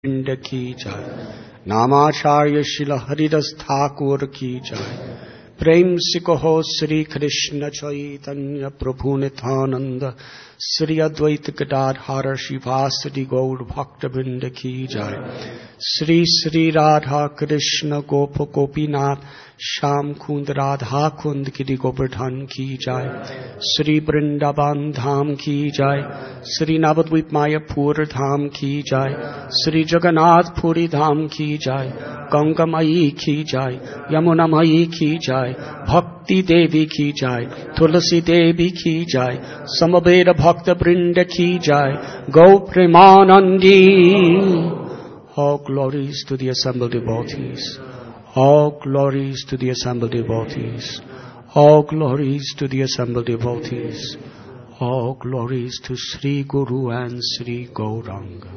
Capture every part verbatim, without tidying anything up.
पिंड की जय। नामाचार्य शिल हरिदास ठाकुर की जय। प्रेम से कहो श्री कृष्ण चैतन्य प्रभु नित्यानंद श्री अद्वैत गदाधर शिवासदि गौर भक्त वृंद की जय। श्री श्री राधा कृष्ण गोप गोपीनाथ श्याम कुंद राधा कुंद गिरि गोवर्धन की जय। श्री वृंदावन धाम की जय। श्री नवद्वीप मायापुर धाम की जय। श्री जगन्नाथपुरी धाम की जय। गंगामयी की जय। यमुनामयी की जय। भक्ति देवी की जय। तुलसी देवी की जय। समवेद भक्त वृंद की जय। गौ Premanandi. All glories to the assembled devotees. All glories to the assembled devotees. All glories to the assembled devotees. All glories to Sri Guru and Sri Gauranga.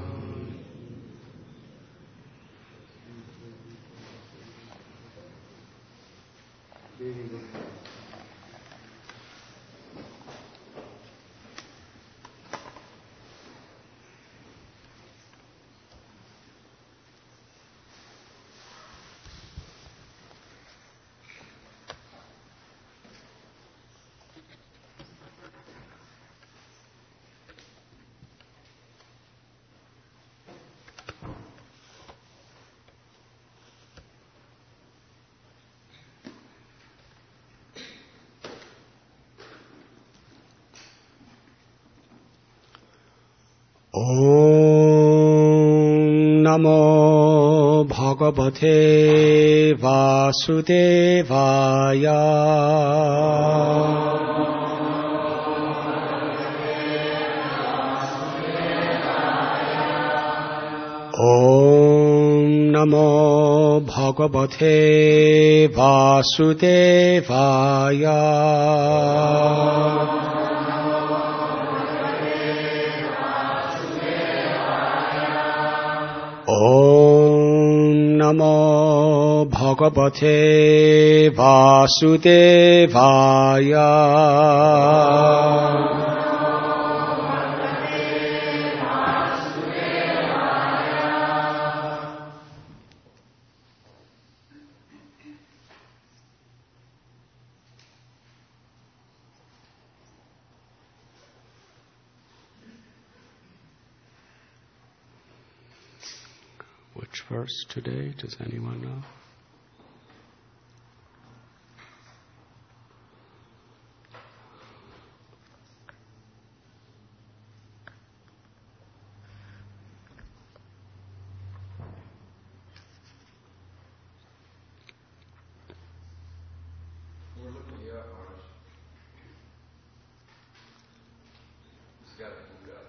भगवते वासुदेवाय। ॐ नमो भगवते वासुदेवाय। नमो भगवते वासुदेवाय। Which verse today? Does anyone know? We're looking at ours. It's got to be up.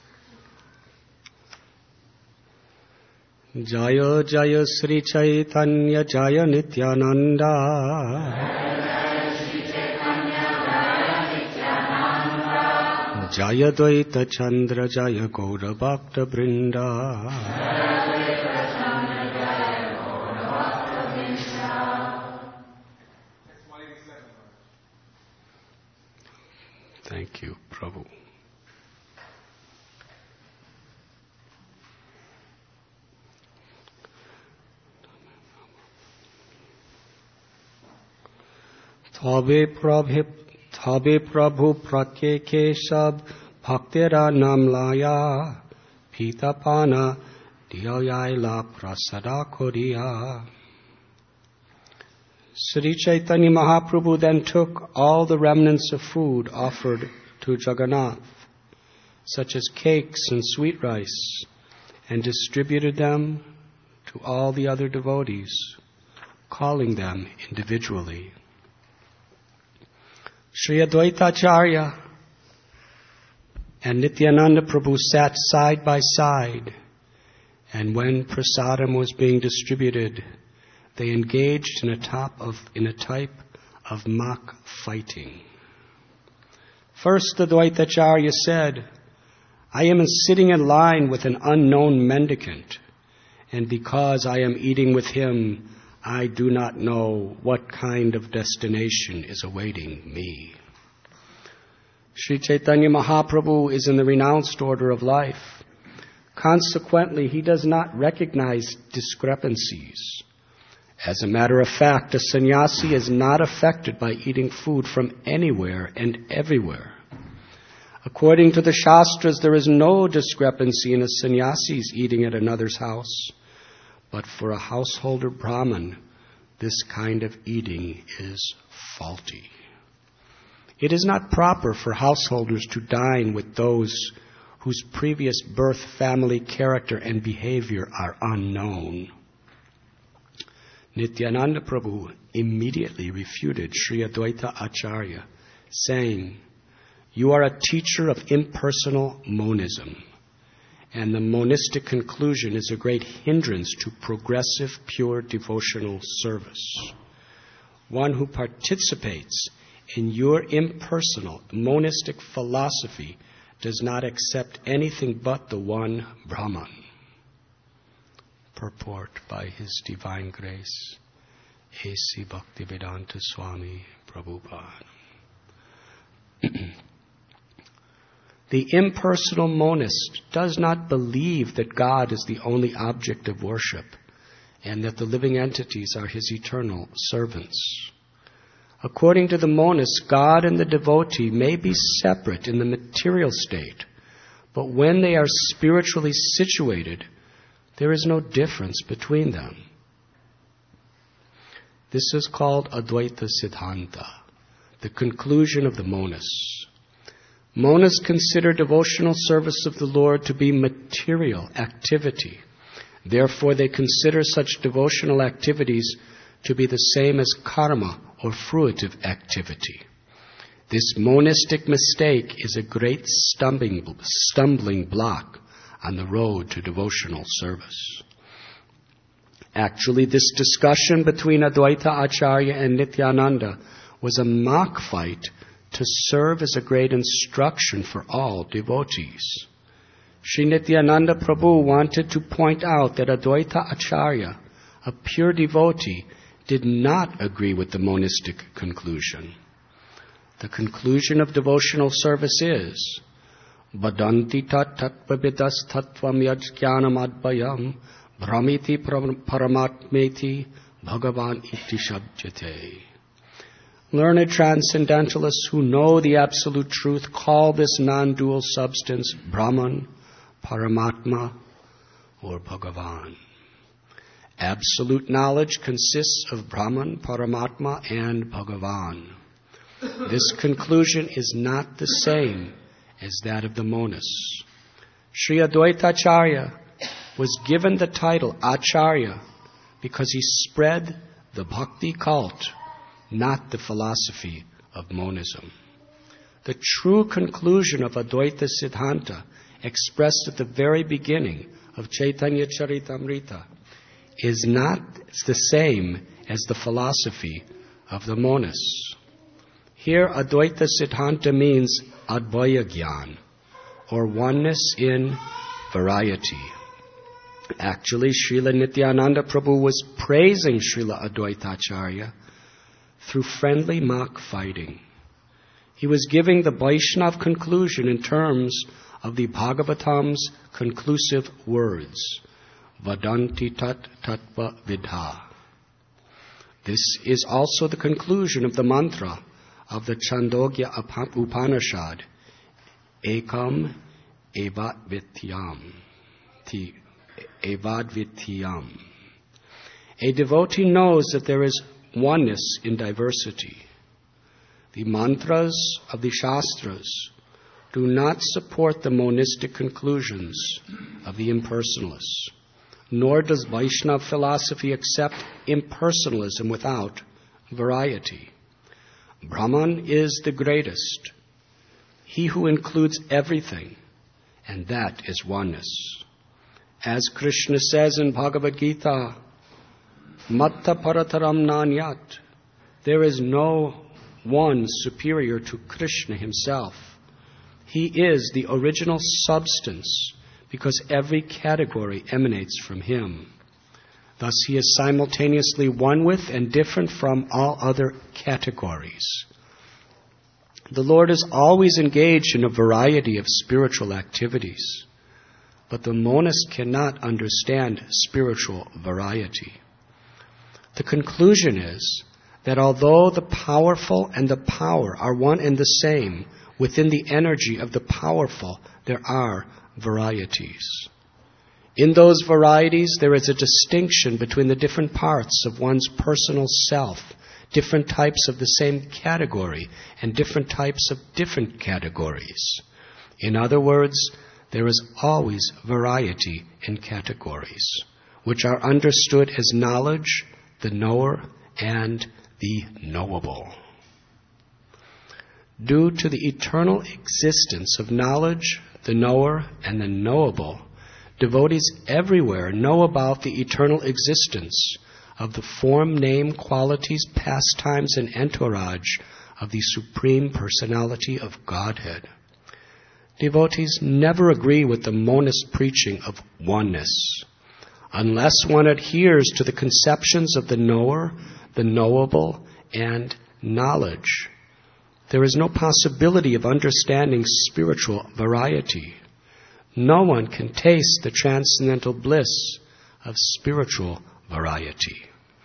जय जय श्री चैतन्य जय नित्यानंद। जय द्वैत चंद्र जय गौर भक्त वृंद। Thank you, Prabhu. तबे प्रभु तबे प्रभु प्रत्येके सब भक्तेरा नाम लाया पीता पाना दियाला प्रसदा कोरिया. Sri Chaitanya Mahaprabhu then took all the remnants of food offered to Jagannath, such as cakes and sweet rice, and distributed them to all the other devotees, calling them individually. Sri Advaita Acharya and Nityananda Prabhu sat side by side, and when prasadam was being distributed, they engaged in a, top of, in a type of mock fighting. First, the Advaita Acharya said, I am sitting in line with an unknown mendicant, and because I am eating with him, I do not know what kind of destination is awaiting me. Sri Chaitanya Mahaprabhu is in the renounced order of life. Consequently, he does not recognize discrepancies. As a matter of fact, a sannyasi is not affected by eating food from anywhere and everywhere. According to the Shastras, there is no discrepancy in a sannyasi's eating at another's house. But for a householder Brahmin, this kind of eating is faulty. It is not proper for householders to dine with those whose previous birth, family, character, and behavior are unknown. Nityananda Prabhu immediately refuted Sri Advaita Acharya, saying, "You are a teacher of impersonal monism, and the monistic conclusion is a great hindrance to progressive, pure devotional service. One who participates in your impersonal, monistic philosophy does not accept anything but the one Brahman." Purport by His Divine Grace, A C Bhaktivedanta Swami Prabhupada. The impersonal monist does not believe that God is the only object of worship and that the living entities are His eternal servants. According to the monist, God and the devotee may be separate in the material state, but when they are spiritually situated, there is no difference between them. This is called Advaita Siddhanta, the conclusion of the monists. Monists consider devotional service of the Lord to be material activity. Therefore, they consider such devotional activities to be the same as karma or fruitive activity. This monistic mistake is a great stumbling, stumbling block on the road to devotional service. Actually, this discussion between Advaita Acharya and Nityananda was a mock fight to serve as a great instruction for all devotees. Sri Nityananda Prabhu wanted to point out that Advaita Acharya, a pure devotee, did not agree with the monistic conclusion. The conclusion of devotional service is, Vadanti tat tatvavidas tattvam yajnanam advayam brahmiti paramatmeti bhagavan iti shabjate. Learned transcendentalists who know the absolute truth call this non-dual substance Brahman, Paramatma, or Bhagavan. Absolute knowledge consists of Brahman, Paramatma, and Bhagavan. This conclusion is not the same as that of the monists. Sri Advaita Acharya was given the title Acharya because he spread the bhakti cult, not the philosophy of monism. The true conclusion of Advaita Siddhanta, expressed at the very beginning of Chaitanya Charitamrita, is not the same as the philosophy of the monists. Here, Advaita Siddhanta means Advaya Gyan, or oneness in variety. Actually, Srila Nityananda Prabhu was praising Srila Advaita Acharya through friendly mock fighting. He was giving the Vaishnav conclusion in terms of the Bhagavatam's conclusive words, Vadanti tat tatva vidha. This is also the conclusion of the mantra of the Chandogya Upanishad, Ekam Evadvityam. Evadvityam. A devotee knows that there is oneness in diversity. The mantras of the Shastras do not support the monistic conclusions of the impersonalists, nor does Vaishnava philosophy accept impersonalism without variety. Brahman is the greatest, he who includes everything, and that is oneness. As Krishna says in Bhagavad Gita, Matta parataram nanyat, there is no one superior to Krishna himself. He is the original substance because every category emanates from him. Thus he is simultaneously one with and different from all other categories. The Lord is always engaged in a variety of spiritual activities. but the monist cannot understand spiritual variety. The conclusion is that although the powerful and the power are one and the same, within the energy of the powerful there are varieties. In those varieties there is a distinction between the different parts of one's personal self, different types of the same category, and different types of different categories. In other words, there is always variety in categories, which are understood as knowledge, the knower, and the knowable. Due to the eternal existence of knowledge, the knower, and the knowable, devotees everywhere know about the eternal existence of the form, name, qualities, pastimes, and entourage of the Supreme Personality of Godhead. Devotees never agree with the monist preaching of oneness. Unless one adheres to the conceptions of the knower, the knowable, and knowledge, there is no possibility of understanding spiritual variety. No one can taste the transcendental bliss of spiritual variety.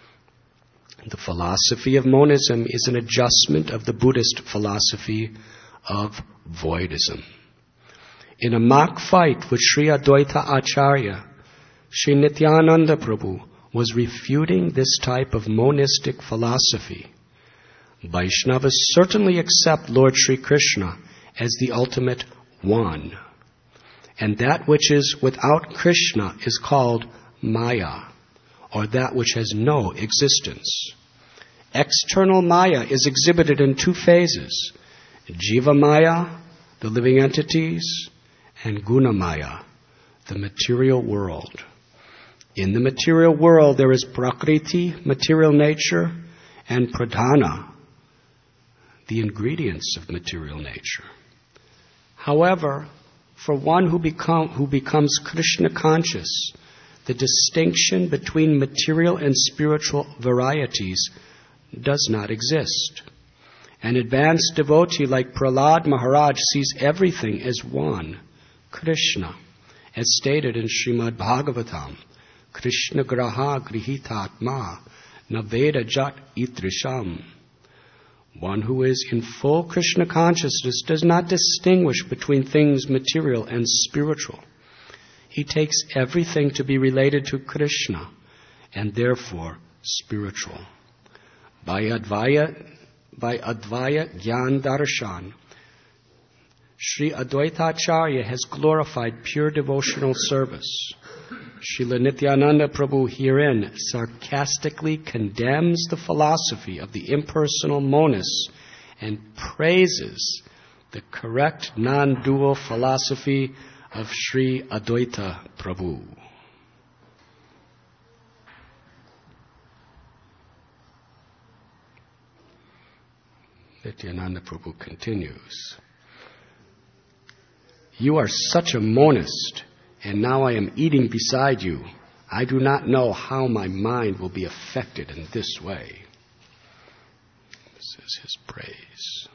The philosophy of monism is an adjustment of the Buddhist philosophy of voidism. In a mock fight with Sri Advaita Acharya, Sri Nityananda Prabhu was refuting this type of monistic philosophy. Vaishnavas certainly accept Lord Sri Krishna as the ultimate one, and that which is without Krishna is called Maya, or that which has no existence. External Maya is exhibited in two phases: Jiva Maya, the living entities, and Guna Maya, the material world. In the material world there is Prakriti, material nature, and Pradhana, the ingredients of material nature. However, for one who, become, who becomes Krishna conscious, the distinction between material and spiritual varieties does not exist. An advanced devotee like Prahlad Maharaj sees everything as one, Krishna, as stated in Srimad Bhagavatam, Krishna graha grihitatma naveda jat itrisham. One who is in full Krishna consciousness does not distinguish between things material and spiritual. He takes everything to be related to Krishna and therefore spiritual. By Advaya, by Advaya Gyan Darshan, Sri Advaita Acharya has glorified pure devotional service. Srila Nityananda Prabhu herein sarcastically condemns the philosophy of the impersonal monists and praises the correct non-dual philosophy of Sri Advaita Prabhu. Nityananda Prabhu continues, "You are such a monist, and now I am eating beside you. I do not know how my mind will be affected in this way." This is his praise.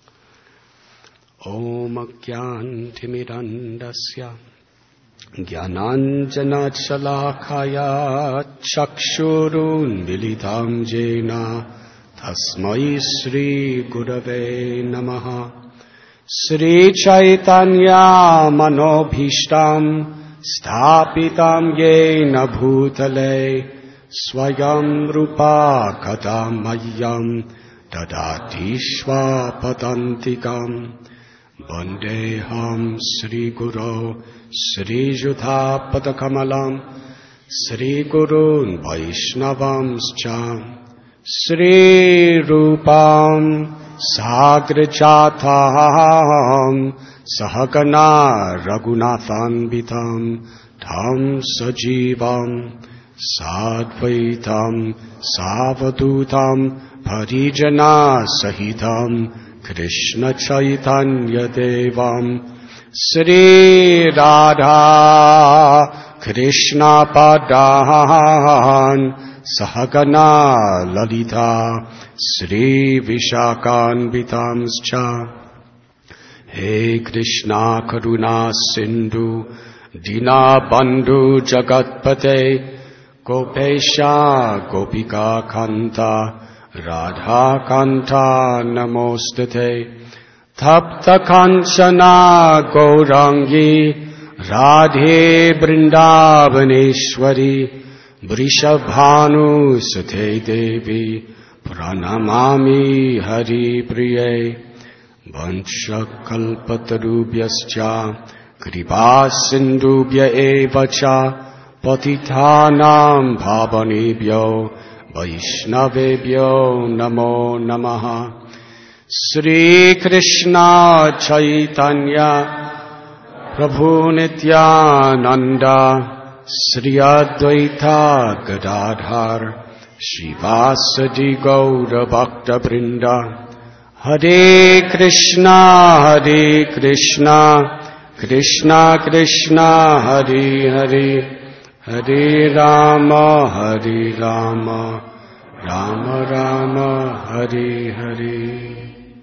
Om Ajnantimirandasya Jnananjana Shalakaya Chakshurun Militam Jena Tasmai Sri Gurave Namaha. Sri Chaitanya Manobhishtam Sthapitam Yena Bhutale Swayam Rupa Kadamayam Dadati Shvapatantikam Vandeham Sri Guru Sri Judha Padakamalam Sri Gurun Vaishnavamscha Sri Rupam Sagrajatham Sahagana Raghunathanvitam Tham Sajivam Sadvaitam Savadutam Parijana Sahitam Krishna Chaitanya Devam Sri Radha Krishna Padan Sahagana Lalita Sri Vishakanvitamscha. He Krishna Karuna Sindhu Dina Bandhu Jagatpate Gopesha Gopika Kanta Radha Kanta Namostate Tapta Kanchana Gaurangi Radhe Vrindavaneshwari Vrishabhanu Sate Devi Pranamami Hari Priye Vansha Kalpatarubhyascha Kripa Sindhubhya Evacha Patitanam Bhavanebhyo Vaishnavebhyo Namo Namaha Sri Krishna Chaitanya Prabhu Nityananda Sri Advaita Gadadhar Shivasadi Gaura Bhakta Brinda Hare Krishna Hare Krishna Krishna Krishna Hare Hare Hare Rama Hare Rama Rama Rama Hare Hare.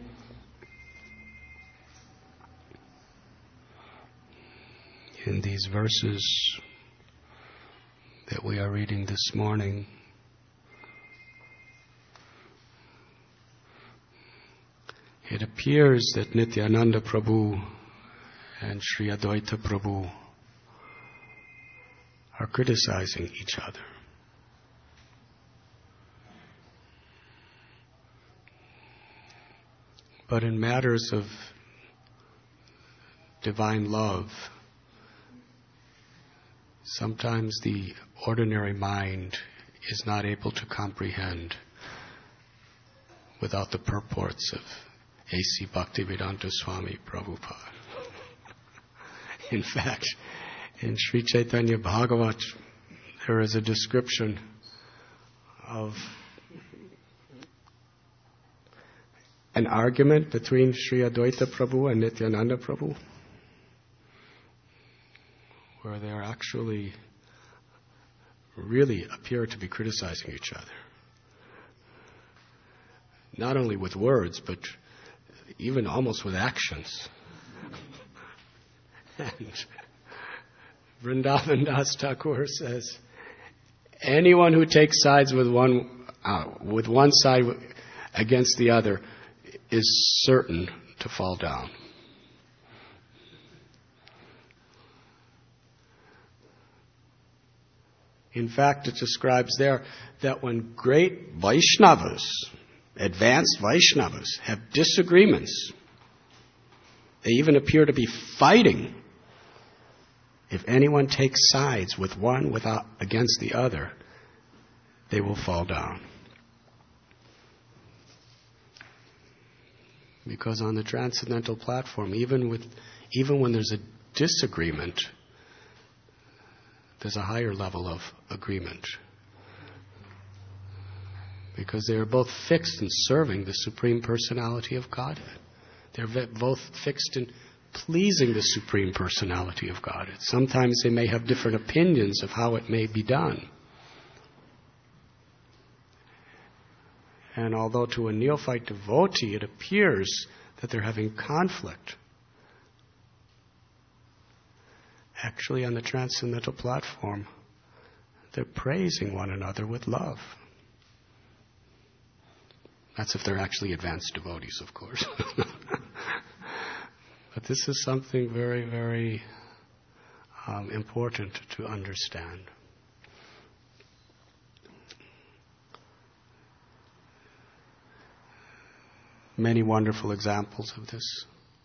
In these verses that we are reading this morning, it appears that Nityananda Prabhu and Sri Advaita Prabhu are criticizing each other. But in matters of divine love, sometimes the ordinary mind is not able to comprehend without the purports of A C Bhaktivedanta Swami Prabhupada. In fact, in Sri Chaitanya Bhagavat, there is a description of an argument between Sri Advaita Prabhu and Nityananda Prabhu, where they are actually really appear to be criticizing each other. Not only with words, but even almost with actions. And Vrindavan Das Thakur says, anyone who takes sides with one uh, with one side against the other is certain to fall down. In fact, it describes there that when great Vaishnavas, advanced Vaishnavas, have disagreements, they even appear to be fighting. If anyone takes sides with one without against the other, they will fall down. Because on the transcendental platform, even with even when there's a disagreement, there's a higher level of agreement. Because they are both fixed in serving the Supreme Personality of Godhead. They're both fixed in pleasing the Supreme Personality of Godhead. Sometimes they may have different opinions of how it may be done. And although to a neophyte devotee it appears that they're having conflict, actually on the transcendental platform, they're praising one another with love. That's if they're actually advanced devotees, of course. But this is something very, very um, important to understand. Many wonderful examples of this.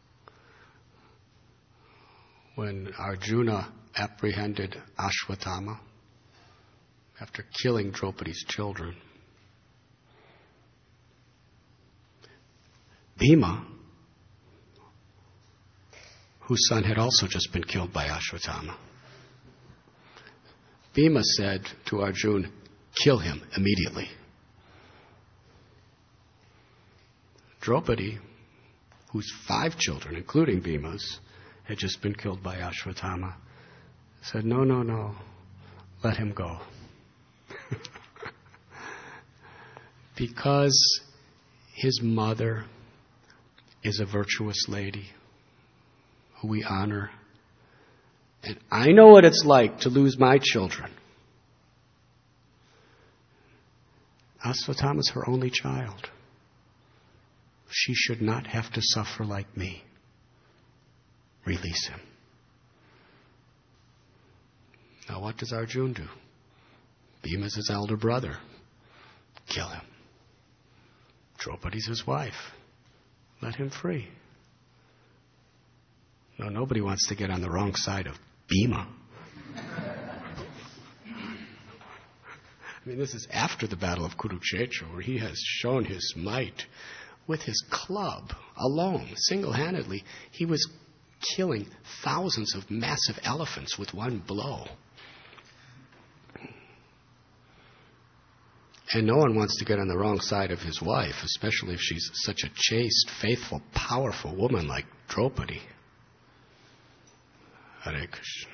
When Arjuna apprehended Ashwatthama after killing Draupadi's children, Bhima, whose son had also just been killed by Ashwatthama, Bhima said to Arjuna, "Kill him immediately." Draupadi, whose five children, including Bhima's, had just been killed by Ashwatthama, said, "No, no, no, let him go." Because his mother is a virtuous lady who we honor, And I know what it's like to lose my children. Aswatthama is her only child. She should not have to suffer like me. Release him. Now what does Arjuna do? Bhima is his elder brother. Kill him. Draupadi's his wife. Let him free. No, nobody wants to get on the wrong side of Bhima. I mean, this is after the Battle of Kurukshetra, where he has shown his might. With his club alone, single-handedly, he was killing thousands of massive elephants with one blow. And no one wants to get on the wrong side of his wife, especially if she's such a chaste, faithful, powerful woman like Draupadi. Hare Krishna.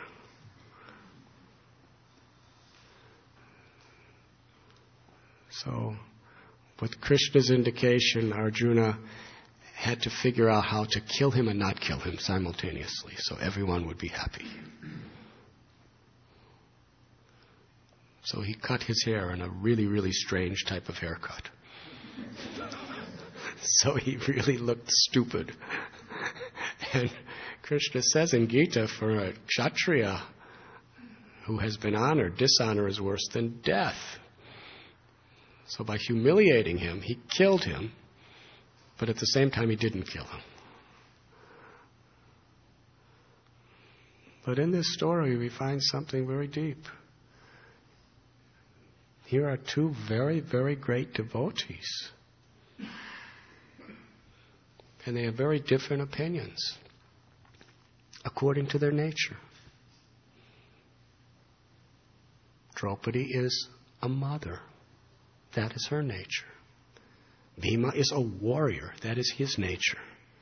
So, with Krishna's indication, Arjuna had to figure out how to kill him and not kill him simultaneously, so everyone would be happy. So he cut his hair in a really, really strange type of haircut. So he really looked stupid. And Krishna says in Gita, for a Kshatriya who has been honored, dishonor is worse than death. So by humiliating him, he killed him, but at the same time he didn't kill him. But in this story we find something very deep. Here are two very, very great devotees. And they have very different opinions according to their nature. Draupadi is a mother. That is her nature. Bhima is a warrior. That is his nature.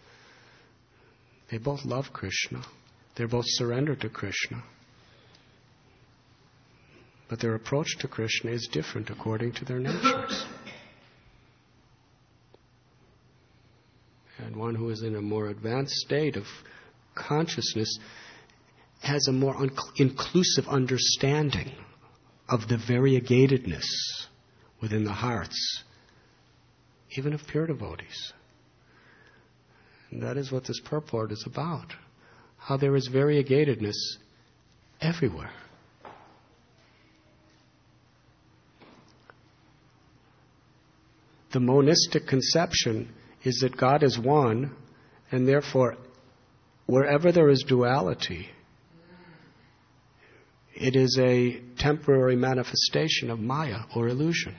They both love Krishna. They're both surrendered to Krishna. But their approach to Krishna is different according to their natures. And one who is in a more advanced state of consciousness has a more un- inclusive understanding of the variegatedness within the hearts, even of pure devotees. And that is what this purport is about. How there is variegatedness everywhere. The monistic conception is that God is one, and therefore, wherever there is duality, it is a temporary manifestation of Maya or illusion.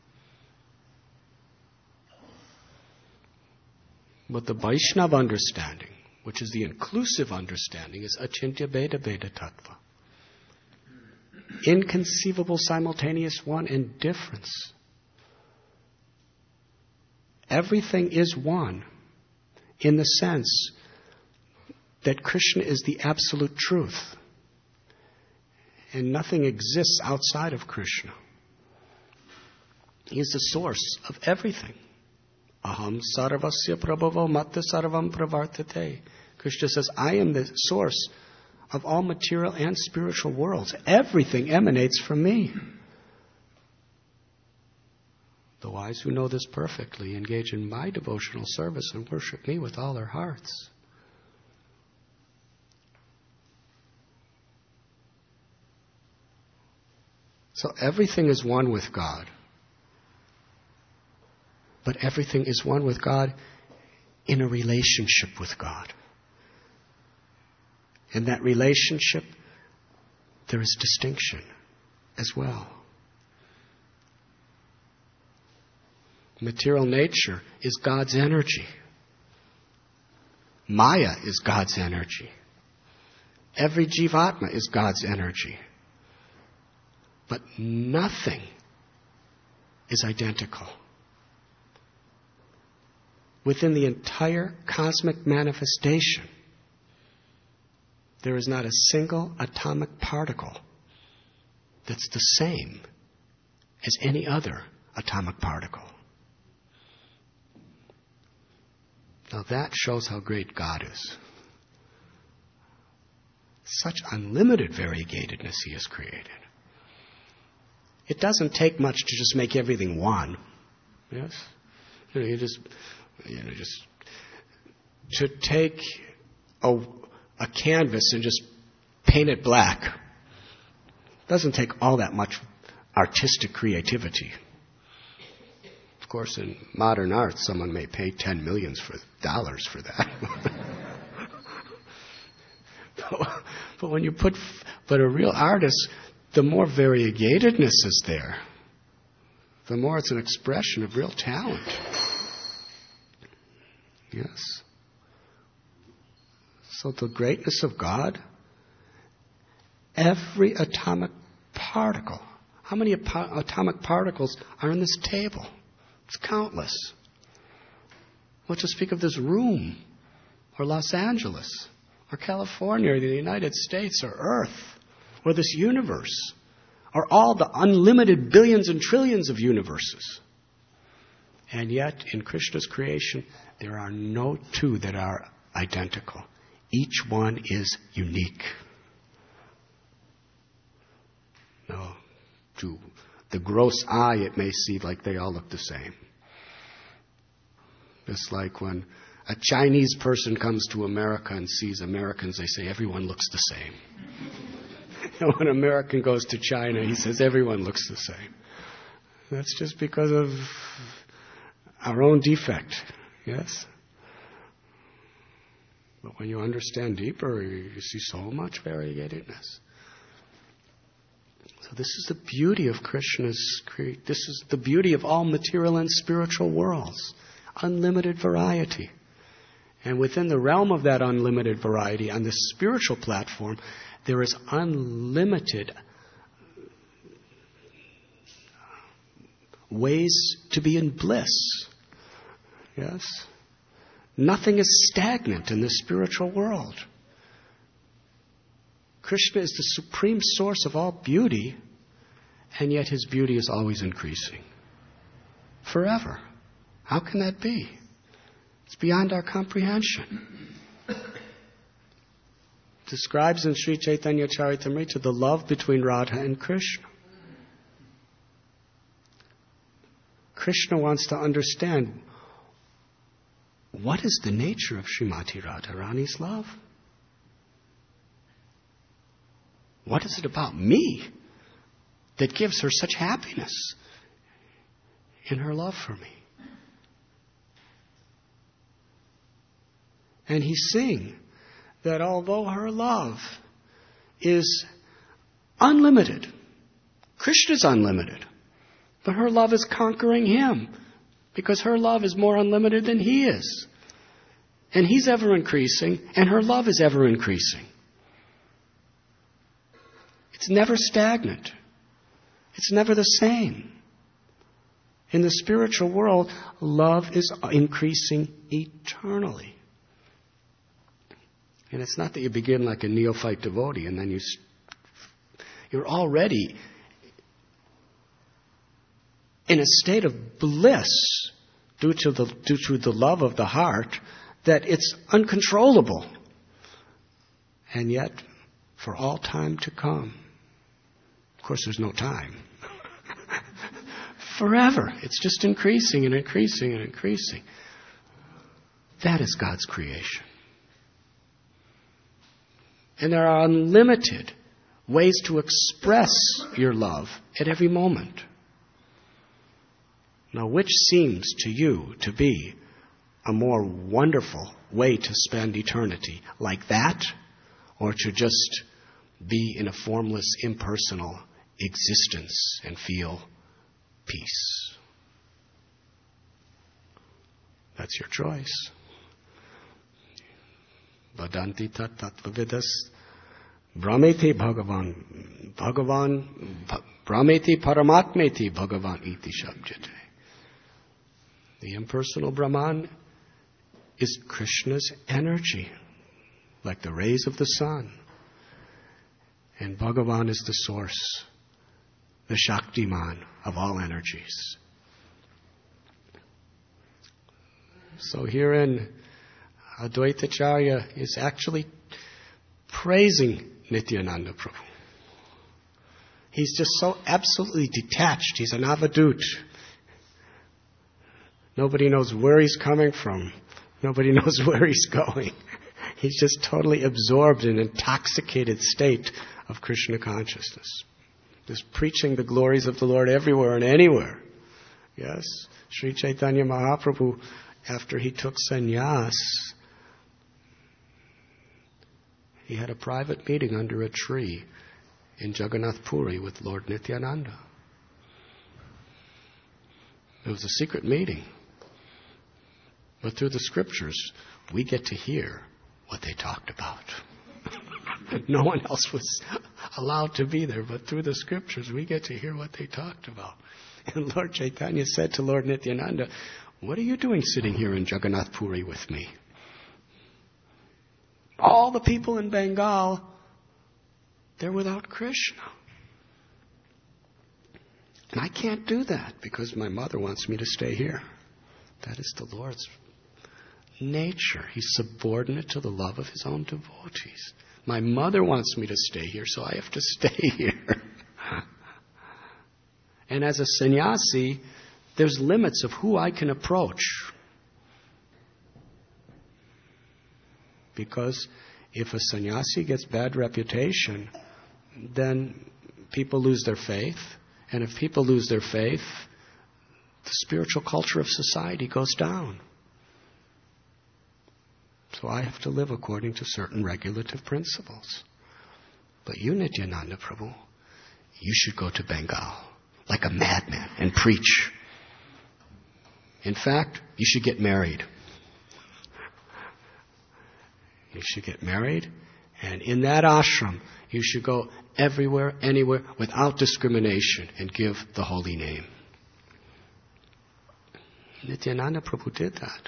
But the Vaishnava understanding, which is the inclusive understanding, is Achintya Bheda Bheda Tattva. Inconceivable simultaneous one and difference. Everything is one in the sense that Krishna is the absolute truth. And nothing exists outside of Krishna. He is the source of everything. Aham sarvasya prabhavo matta sarvam pravartate. Krishna says, I am the source of all material and spiritual worlds. Everything emanates from me. The wise who know this perfectly engage in my devotional service and worship me with all their hearts. So everything is one with God. But everything is one with God in a relationship with God. In that relationship, there is distinction as well. Material nature is God's energy. Maya is God's energy. Every jivatma is God's energy. But nothing is identical. Within the entire cosmic manifestation, there is not a single atomic particle that's the same as any other atomic particle. Now that shows how great God is. Such unlimited variegatedness He has created. It doesn't take much to just make everything one. Yes? You know, you just, you know, just to take a, a canvas and just paint it black doesn't take all that much artistic creativity. Of course, in modern art, someone may pay ten millions for dollars for that. but, but when you put, but a real artist, the more variegatedness is there, the more it's an expression of real talent. Yes. So the greatness of God, every atomic particle. How many ap- atomic particles are in this table? It's countless. What to speak of this room, or Los Angeles, or California, or the United States, or Earth, or this universe, or all the unlimited billions and trillions of universes. And yet, in Krishna's creation, there are no two that are identical. Each one is unique. No, to the gross eye, it may seem like they all look the same. It's like when a Chinese person comes to America and sees Americans, they say everyone looks the same. And when an American goes to China, he says everyone looks the same. That's just because of our own defect, yes? But when you understand deeper, you see so much variegatedness. So this is the beauty of Krishna's creation. This is the beauty of all material and spiritual worlds. Unlimited variety. And within the realm of that unlimited variety, on this spiritual platform, there is unlimited ways to be in bliss. Yes? Nothing is stagnant in the spiritual world. Krishna is the supreme source of all beauty, and yet His beauty is always increasing. Forever. How can that be? It's beyond our comprehension. Describes in Sri Chaitanya Charitamrita the love between Radha and Krishna. Krishna wants to understand, what is the nature of Srimati Radharani's love? What is it about me that gives her such happiness in her love for me? And he's seeing that although her love is unlimited, Krishna's unlimited, but her love is conquering him because her love is more unlimited than he is. And he's ever increasing, and her love is ever increasing. It's never stagnant. It's never the same. In the spiritual world, love is increasing eternally. And it's not that you begin like a neophyte devotee and then you, you're already in a state of bliss due to the, due to the love of the heart that it's uncontrollable. And yet, for all time to come, of course there's no time, forever, it's just increasing and increasing and increasing. That is God's creation. And there are unlimited ways to express your love at every moment. Now, which seems to you to be a more wonderful way to spend eternity? Like that? Or to just be in a formless, impersonal existence and feel peace? That's your choice. Vadanti tat tattvavidas brahmeti bhagavan bhagavan brahmeti paramatmeti bhagavan iti shabjate. The impersonal Brahman is Krishna's energy, like the rays of the sun. And Bhagavan is the source, the Shaktiman of all energies. So herein, Advaitacharya is actually praising Nityananda Prabhu. He's just so absolutely detached. He's an avadut. Nobody knows where he's coming from. Nobody knows where he's going. He's just totally absorbed in an intoxicated state of Krishna consciousness. Just preaching the glories of the Lord everywhere and anywhere. Yes? Sri Chaitanya Mahaprabhu, after he took sannyas, he had a private meeting under a tree in Jagannath Puri with Lord Nityananda. It was a secret meeting. But through the scriptures, we get to hear what they talked about. No one else was allowed to be there, but through the scriptures, we get to hear what they talked about. And Lord Chaitanya said to Lord Nityananda, "What are you doing sitting here in Jagannath Puri with me? All the people in Bengal, they're without Krishna. And I can't do that because my mother wants me to stay here." That is the Lord's nature. He's subordinate to the love of his own devotees. My mother wants me to stay here, so I have to stay here. And as a sannyasi, there's limits of who I can approach. Because if a sannyasi gets bad reputation, then people lose their faith. And if people lose their faith, the spiritual culture of society goes down. So I have to live according to certain regulative principles. But you, Nityananda Prabhu, you should go to Bengal like a madman and preach. In fact, you should get married. You should get married, and in that ashram, you should go everywhere, anywhere, without discrimination, and give the holy name. Nityananda Prabhu did that.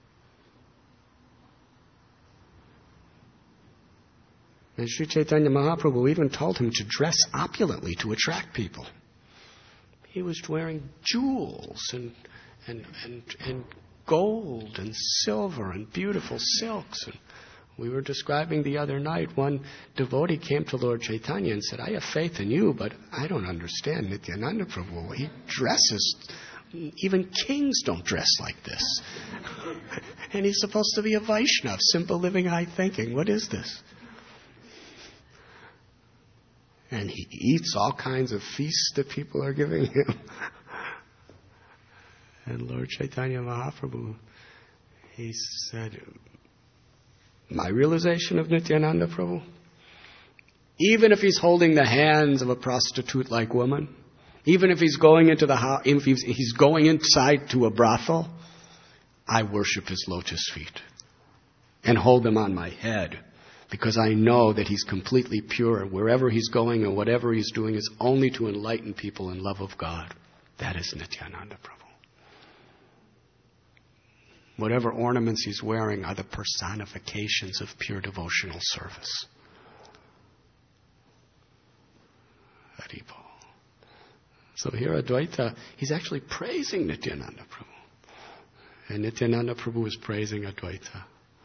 And Sri Chaitanya Mahaprabhu even told him to dress opulently to attract people. He was wearing jewels and and and, and gold and silver and beautiful silks. And we were describing the other night, one devotee came to Lord Chaitanya and said, "I have faith in you, but I don't understand Nityananda Prabhu. He dresses, even kings don't dress like this. And he's supposed to be a Vaishnav, simple living, high thinking. What is this?" And he eats all kinds of feasts that people are giving him. And Lord Chaitanya Mahaprabhu, he said, my realization of Nityananda Prabhu, even if he's holding the hands of a prostitute-like woman, even if he's going into the house, if he's, he's going inside to a brothel, I worship his lotus feet and hold them on my head. Because I know that he's completely pure. Wherever he's going and whatever he's doing is only to enlighten people in love of God. That is Nityananda Prabhu. Whatever ornaments he's wearing are the personifications of pure devotional service. Haribo. So here Advaita, he's actually praising Nityananda Prabhu. And Nityananda Prabhu is praising Advaita.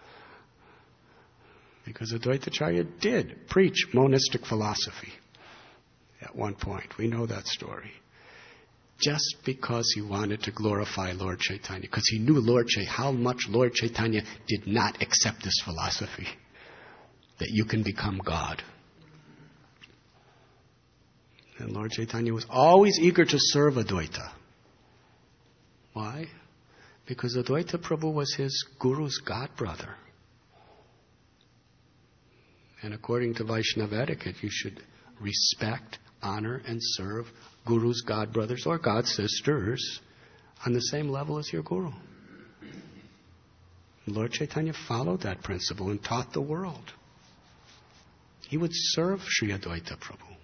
Because Advaita Acharya did preach monistic philosophy at one point. We know that story. Just because he wanted to glorify Lord Chaitanya. Because he knew Lord Ch- how much Lord Chaitanya did not accept this philosophy. That you can become God. And Lord Chaitanya was always eager to serve Advaita. Why? Because Advaita Prabhu was his guru's godbrother. And according to Vaishnava etiquette, you should respect, honor, and serve Guru's godbrothers or godsisters on the same level as your Guru. Lord Chaitanya followed that principle and taught the world. He would serve Sri Advaita Prabhu.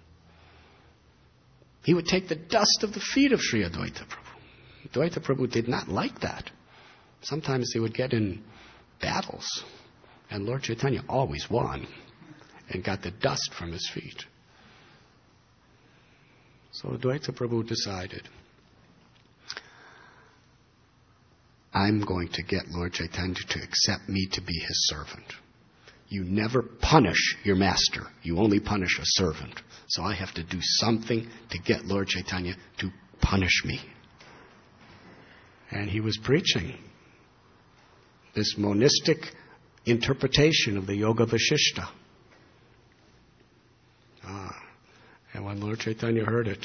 He would take the dust of the feet of Sri Advaita Prabhu. Advaita Prabhu did not like that. Sometimes they would get in battles, and Lord Chaitanya always won. And got the dust from his feet. So Advaita Prabhu decided, I'm going to get Lord Chaitanya to accept me to be his servant. You never punish your master. You only punish a servant. So I have to do something to get Lord Chaitanya to punish me. And he was preaching this monistic interpretation of the Yoga Vasishta. Ah, and when Lord Chaitanya heard it,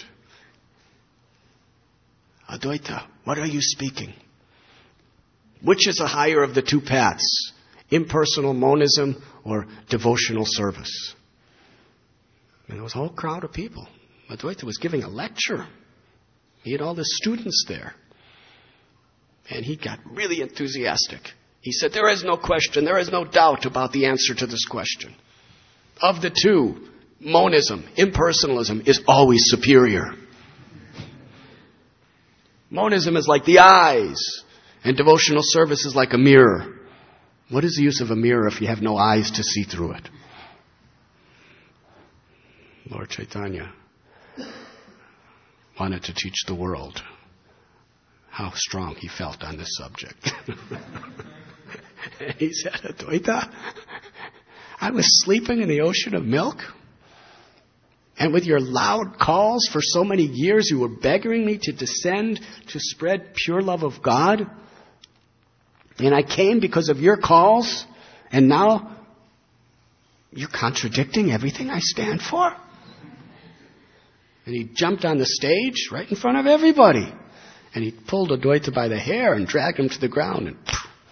Advaita, what are you speaking? Which is the higher of the two paths? Impersonal monism or devotional service? And there was a whole crowd of people. Advaita was giving a lecture. He had all the students there. And he got really enthusiastic. He said, there is no question, there is no doubt about the answer to this question. Of the two, monism, impersonalism, is always superior. Monism is like the eyes, and devotional service is like a mirror. What is the use of a mirror if you have no eyes to see through it? Lord Chaitanya wanted to teach the world how strong he felt on this subject. He said, Advaita, I was sleeping in the ocean of milk, and with your loud calls for so many years, you were begging me to descend to spread pure love of God. And I came because of your calls, and now you're contradicting everything I stand for? And he jumped on the stage right in front of everybody. And he pulled Advaita by the hair and dragged him to the ground. And,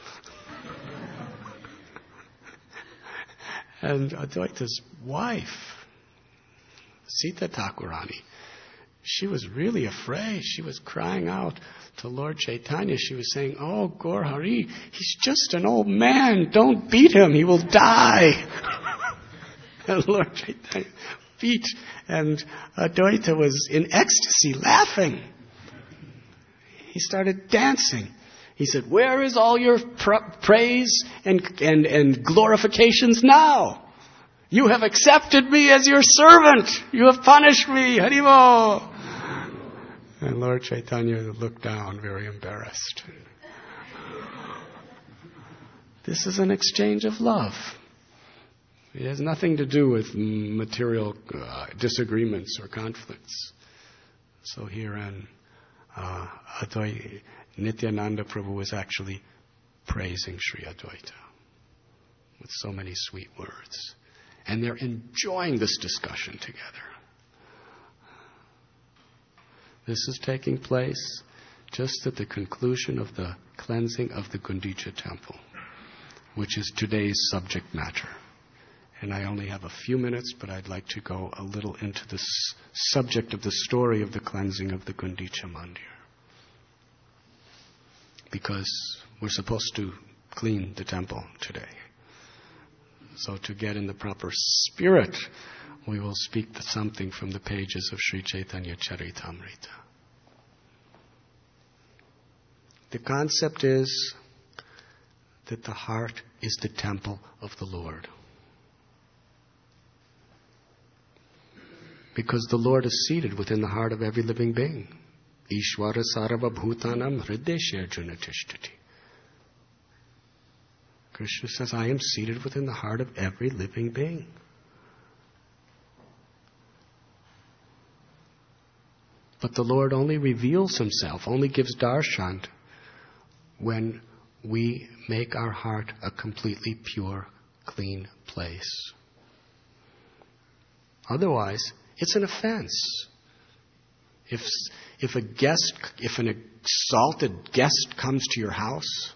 and Advaita's wife, Sita Thakurani, she was really afraid. She was crying out to Lord Chaitanya. She was saying, oh, Gaur Hari, he's just an old man. Don't beat him. He will die. And Lord Chaitanya beat, and Advaita was in ecstasy, laughing. He started dancing. He said, where is all your pr- praise and, and, and glorifications now? You have accepted me as your servant. You have punished me. Haribo. And Lord Chaitanya looked down, very embarrassed. This is an exchange of love. It has nothing to do with material uh, disagreements or conflicts. So herein, uh, Advaita, Nityananda Prabhu is actually praising Sri Advaita with so many sweet words. And they're enjoying this discussion together. This is taking place just at the conclusion of the cleansing of the Gundicha temple, which is today's subject matter. And I only have a few minutes, but I'd like to go a little into the s- subject of the story of the cleansing of the Gundicha Mandir. Because we're supposed to clean the temple today. So to get in the proper spirit, we will speak something from the pages of Sri Chaitanya Charitamrita. The concept is that the heart is the temple of the Lord. Because the Lord is seated within the heart of every living being. Ishvara sarva bhutanam hrideshe arjuna tishtati. Krishna says, I am seated within the heart of every living being. But the Lord only reveals himself, only gives darshan when we make our heart a completely pure, clean place. Otherwise, it's an offense. If, if a guest, if an exalted guest comes to your house,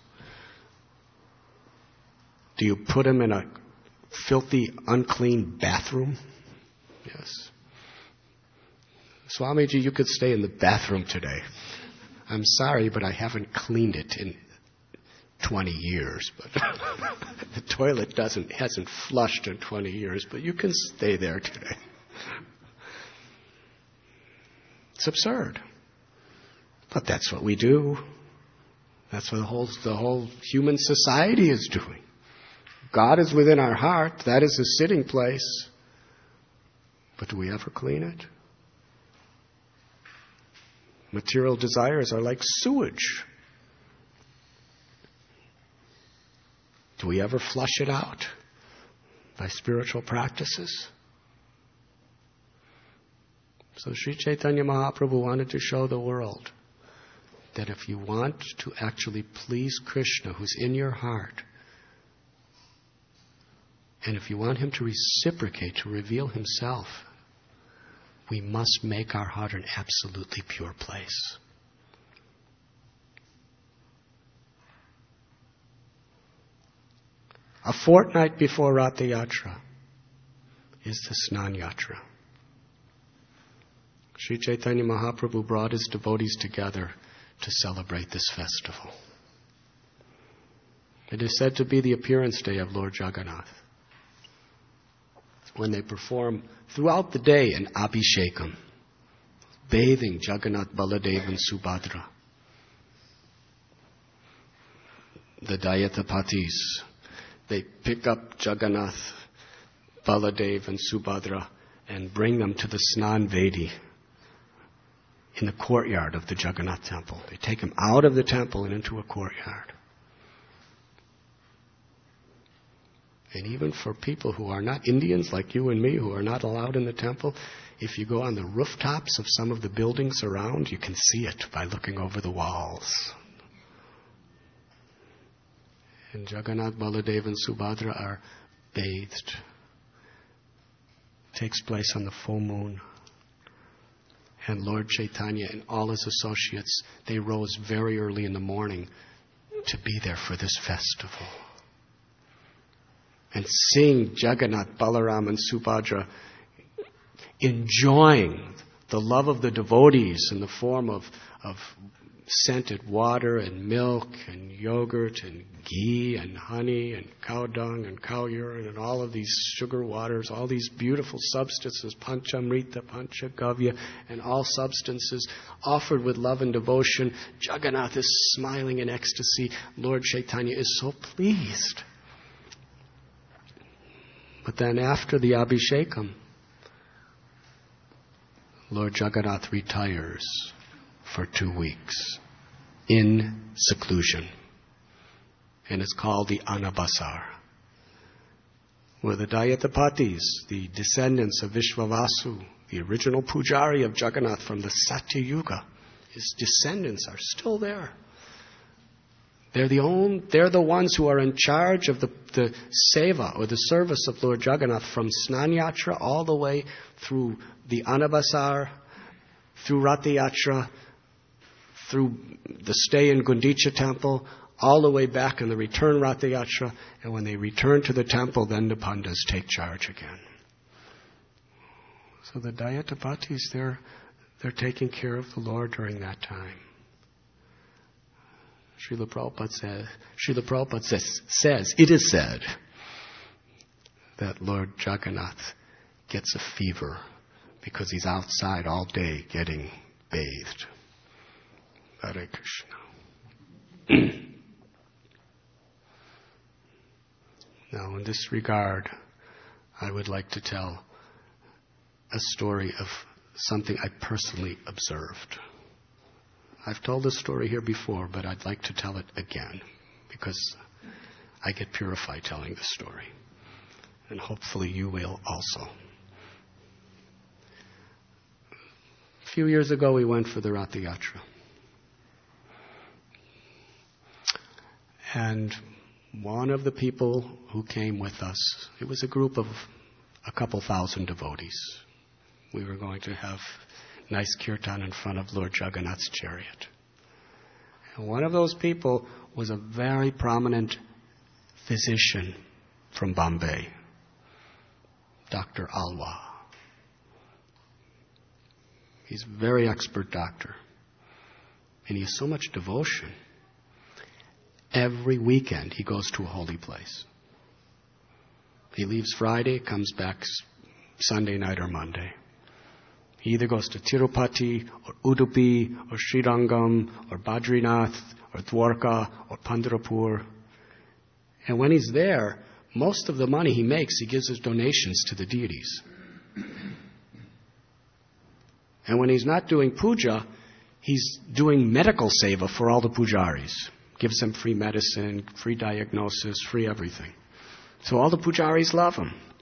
do you put him in a filthy, unclean bathroom? Yes. Swamiji, you could stay in the bathroom today. I'm sorry, but I haven't cleaned it in twenty years. But the toilet doesn't hasn't flushed in twenty years, but you can stay there today. It's absurd. But that's what we do. That's what the whole, the whole human society is doing. God is within our heart. That is His sitting place. But do we ever clean it? Material desires are like sewage. Do we ever flush it out? by spiritual practices. So Sri Chaitanya Mahaprabhu wanted to show the world that if you want to actually please Krishna, who's in your heart, and if you want him to reciprocate, to reveal himself, we must make our heart an absolutely pure place. A fortnight before Ratha Yatra is the Snan Yatra. Sri Chaitanya Mahaprabhu brought his devotees together to celebrate this festival. It is said to be the appearance day of Lord Jagannath, when they perform throughout the day an Abhishekam, bathing Jagannath, Baladev and Subhadra. The Dayatapatis, they pick up Jagannath, Baladev and Subhadra and bring them to the Snan Vedi in the courtyard of the Jagannath temple. They take him out of the temple and into a courtyard. And even for people who are not Indians like you and me, who are not allowed in the temple, if you go on the rooftops of some of the buildings around, you can see it by looking over the walls. And Jagannath, Baladev and Subhadra are bathed. It takes place on the full moon. And Lord Chaitanya and all his associates, they rose very early in the morning to be there for this festival. And seeing Jagannath, Balaram and Subhadra enjoying the love of the devotees in the form of, of scented water and milk and yogurt and ghee and honey and cow dung and cow urine and all of these sugar waters, all these beautiful substances, panchamrita, panchagavya, and all substances offered with love and devotion. Jagannath is smiling in ecstasy. Lord Chaitanya is so pleased. But then after the Abhishekam, Lord Jagannath retires for two weeks in seclusion. And it's called the Anabasar, where the Dayatapatis, the descendants of Vishwavasu, the original pujari of Jagannath from the Satya Yuga, his descendants are still there. They're the own, they're the ones who are in charge of the, the seva, or the service of Lord Jagannath, from Snan Yatra all the way through the Anabasar, through Ratha Yatra, through the stay in Gundicha temple, all the way back in the return Ratha Yatra, and when they return to the temple, then the Pandas take charge again. So the Dayatapatis, they're, they're taking care of the Lord during that time. Srila Prabhupada says, Srila Prabhupada says, says, it is said that Lord Jagannath gets a fever because he's outside all day getting bathed. Hare Krishna. Now, in this regard, I would like to tell a story of something I personally observed. I've told this story here before, but I'd like to tell it again because I get purified telling the story. And hopefully you will also. A few years ago, we went for the Ratha Yatra. And one of the people who came with us, it was a group of a couple thousand devotees. We were going to have nice kirtan in front of Lord Jagannath's chariot. And one of those people was a very prominent physician from Bombay, Doctor Alwa. He's a very expert doctor. And he has so much devotion. Every weekend he goes to a holy place. He leaves Friday, comes back Sunday night or Monday. He either goes to Tirupati, or Udupi, or Srirangam, or Badrinath, or Dwarka, or Pandharpur. And when he's there, most of the money he makes, he gives as donations to the deities. And when he's not doing puja, he's doing medical seva for all the pujaris. Gives them free medicine, free diagnosis, free everything. So all the pujaris love him.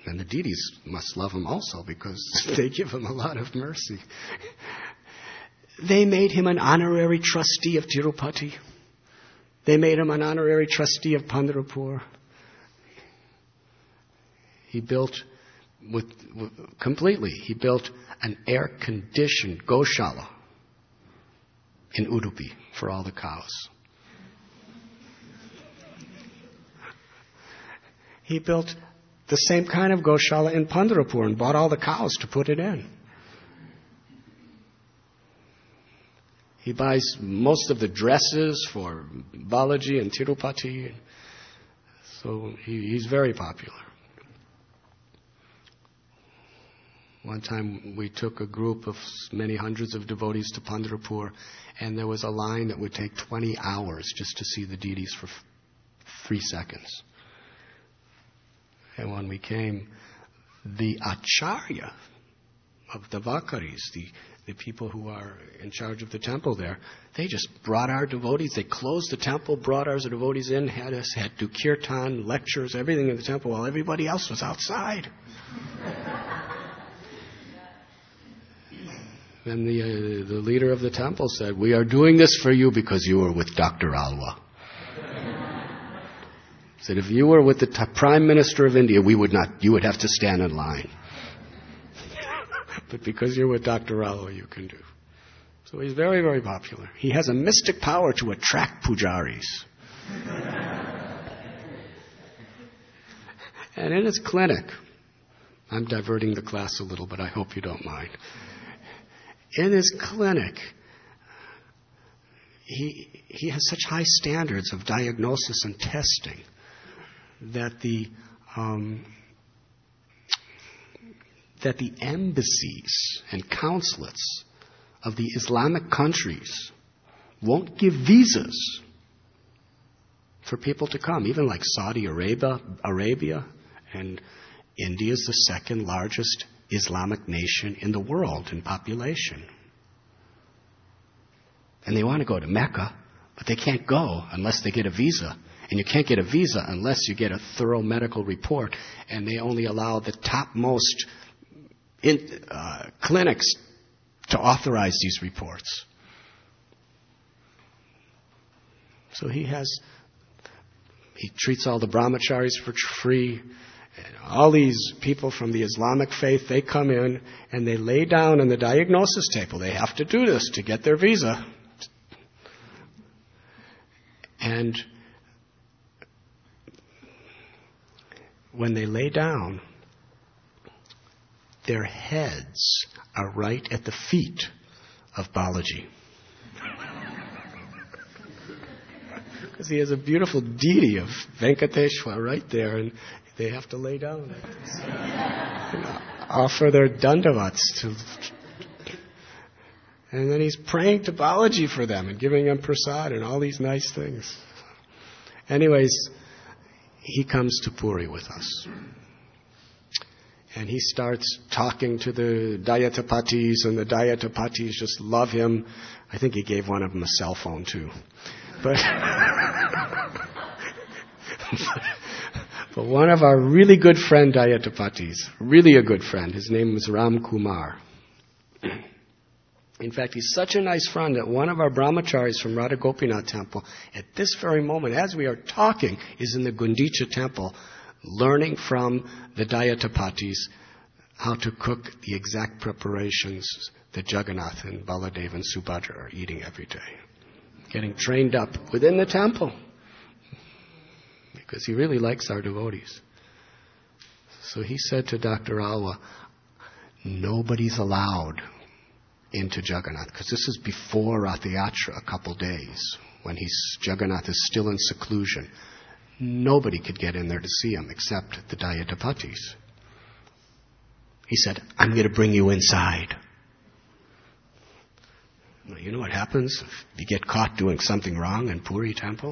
And the deities must love him also because they give him a lot of mercy. They made him an honorary trustee of Tirupati. They made him an honorary trustee of Pandharpur. He built with, with completely, he built an air-conditioned Goshala in Udupi for all the cows. He built the same kind of Goshala in Pandharpur and bought all the cows to put it in. He buys most of the dresses for Balaji and Tirupati. So he, he's very popular. One time we took a group of many hundreds of devotees to Pandharpur, and there was a line that would take twenty hours just to see the deities for f- three seconds. And when we came, the Acharya of the Vakaris, the, the people who are in charge of the temple there, they just brought our devotees. They closed the temple, brought our devotees in, had us had do kirtan, lectures, everything in the temple while everybody else was outside. And the, uh, the leader of the temple said, "We are doing this for you because you were with Doctor Alwa." He said, "If you were with the t- Prime Minister of India, we would not. You would have to stand in line. But because you're with Doctor Alwa, you can do." So he's very, very popular. He has a mystic power to attract pujaris. And in his clinic, I'm diverting the class a little, but I hope you don't mind. In his clinic, he he has such high standards of diagnosis and testing that the um, that the embassies and consulates of the Islamic countries won't give visas for people to come, even like Saudi Arabia, Arabia, and India is the second largest Islamic nation in the world in population. And they want to go to Mecca, but they can't go unless they get a visa. And you can't get a visa unless you get a thorough medical report. And they only allow the topmost in, uh, clinics to authorize these reports. So he has, he treats all the brahmacharis for free. All these people from the Islamic faith, they come in and they lay down on the diagnosis table. They have to do this to get their visa. And when they lay down, their heads are right at the feet of Balaji. Because he has a beautiful deity of Venkateshwar right there, and they have to lay down like this. And offer their dandavats to. And then he's praying to Balaji for them and giving them prasad and all these nice things. Anyways, he comes to Puri with us. And he starts talking to the Dayatapatis, and the Dayatapatis just love him. I think he gave one of them a cell phone too. But, but one of our really good friend Dayatapatis, really a good friend, his name is Ram Kumar. In fact, he's such a nice friend that one of our brahmacharis from Radha Gopinath temple, at this very moment, as we are talking, is in the Gundicha temple, learning from the Dayatapatis how to cook the exact preparations that Jagannath and Baladev and Subhadra are eating every day. Getting trained up within the temple. Because he really likes our devotees. So he said to Doctor Alwa, nobody's allowed into Jagannath, because this is before Rath Yatra, a couple days, when he's Jagannath is still in seclusion. Nobody could get in there to see him except the Dayatapatis. He said, I'm going to bring you inside. Well, you know what happens if you get caught doing something wrong in Puri temple?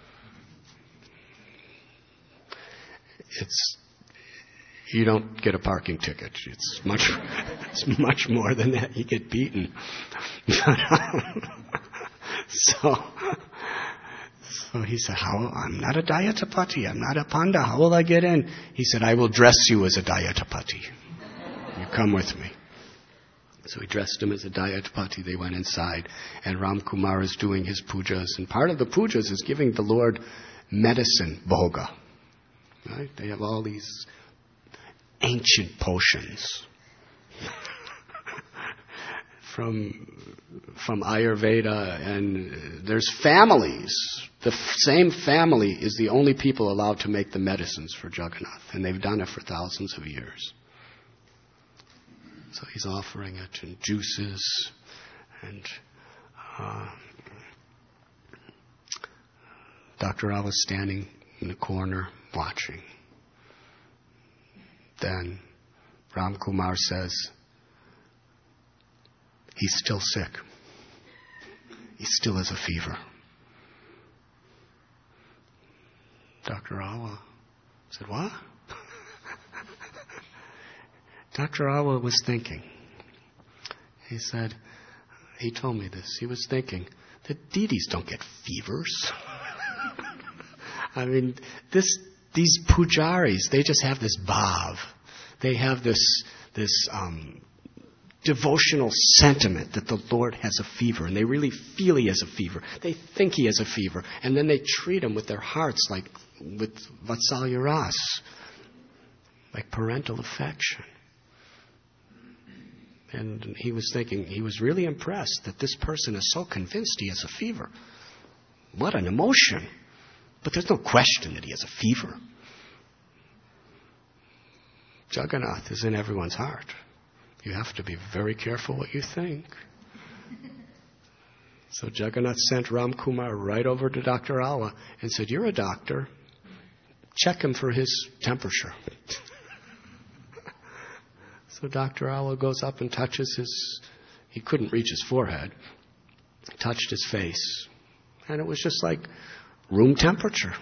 It's You don't get a parking ticket. It's much, it's much more than that. You get beaten. so, So he said, how, I'm not a Dayatapati. I'm not a Panda. How will I get in? He said, I will dress you as a Dayatapati. You come with me. So he dressed him as a Dayatapati. They went inside. And Ram Kumar is doing his pujas. And part of the pujas is giving the Lord medicine, bhoga. Right? They have all these ancient potions. From from Ayurveda, and there's families. The f- same family is the only people allowed to make the medicines for Jagannath, and they've done it for thousands of years. So he's offering it in juices, and uh, Doctor Rao was standing in the corner watching. Then Ram Kumar says, he's still sick. He still has a fever. Doctor Awa said, what? Doctor Awa was thinking. He said, he told me this. He was thinking, the deities don't get fevers. I mean, this these pujaris, they just have this bhav. They have this this um, devotional sentiment that the Lord has a fever, and they really feel he has a fever. They think he has a fever, and then they treat him with their hearts like with Vatsalya Ras, like parental affection. And he was thinking, he was really impressed that this person is so convinced he has a fever. What an emotion. But there's no question that he has a fever. Jagannath is in everyone's heart. You have to be very careful what you think. So Jagannath sent Ram Kumar right over to Doctor Awa and said, you're a doctor. Check him for his temperature. So Doctor Awa goes up and touches his, he couldn't reach his forehead, touched his face. And it was just like room temperature.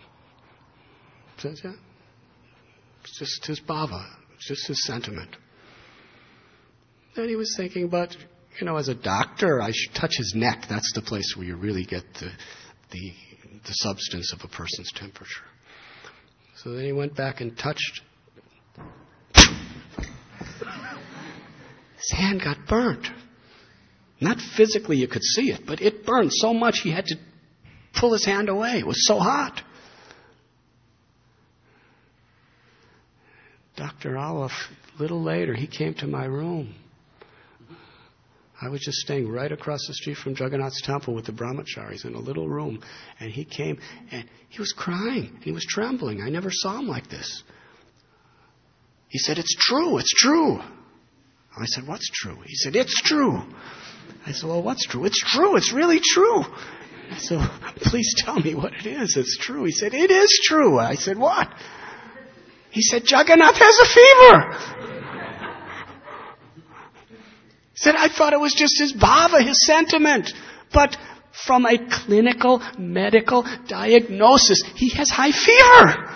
It's just his bhava. It's just his sentiment. Then he was thinking about, you know, as a doctor, I should touch his neck. That's the place where you really get the, the, the substance of a person's temperature. So then he went back and touched. His hand got burnt. Not physically you could see it, but it burned so much he had to pull his hand away. It was so hot. Doctor Awa, a little later, he came to my room. I was just staying right across the street from Jagannath's temple with the brahmacharis in a little room. And he came and he was crying. He was trembling. I never saw him like this. He said, it's true, it's true. I said, what's true? He said, it's true. I said, well, what's true? It's true, it's really true. I said, please tell me what it is. It's true. He said, it is true. I said, what? He said, Jagannath has a fever. He said, I thought it was just his bhava, his sentiment. But from a clinical, medical diagnosis, he has high fever.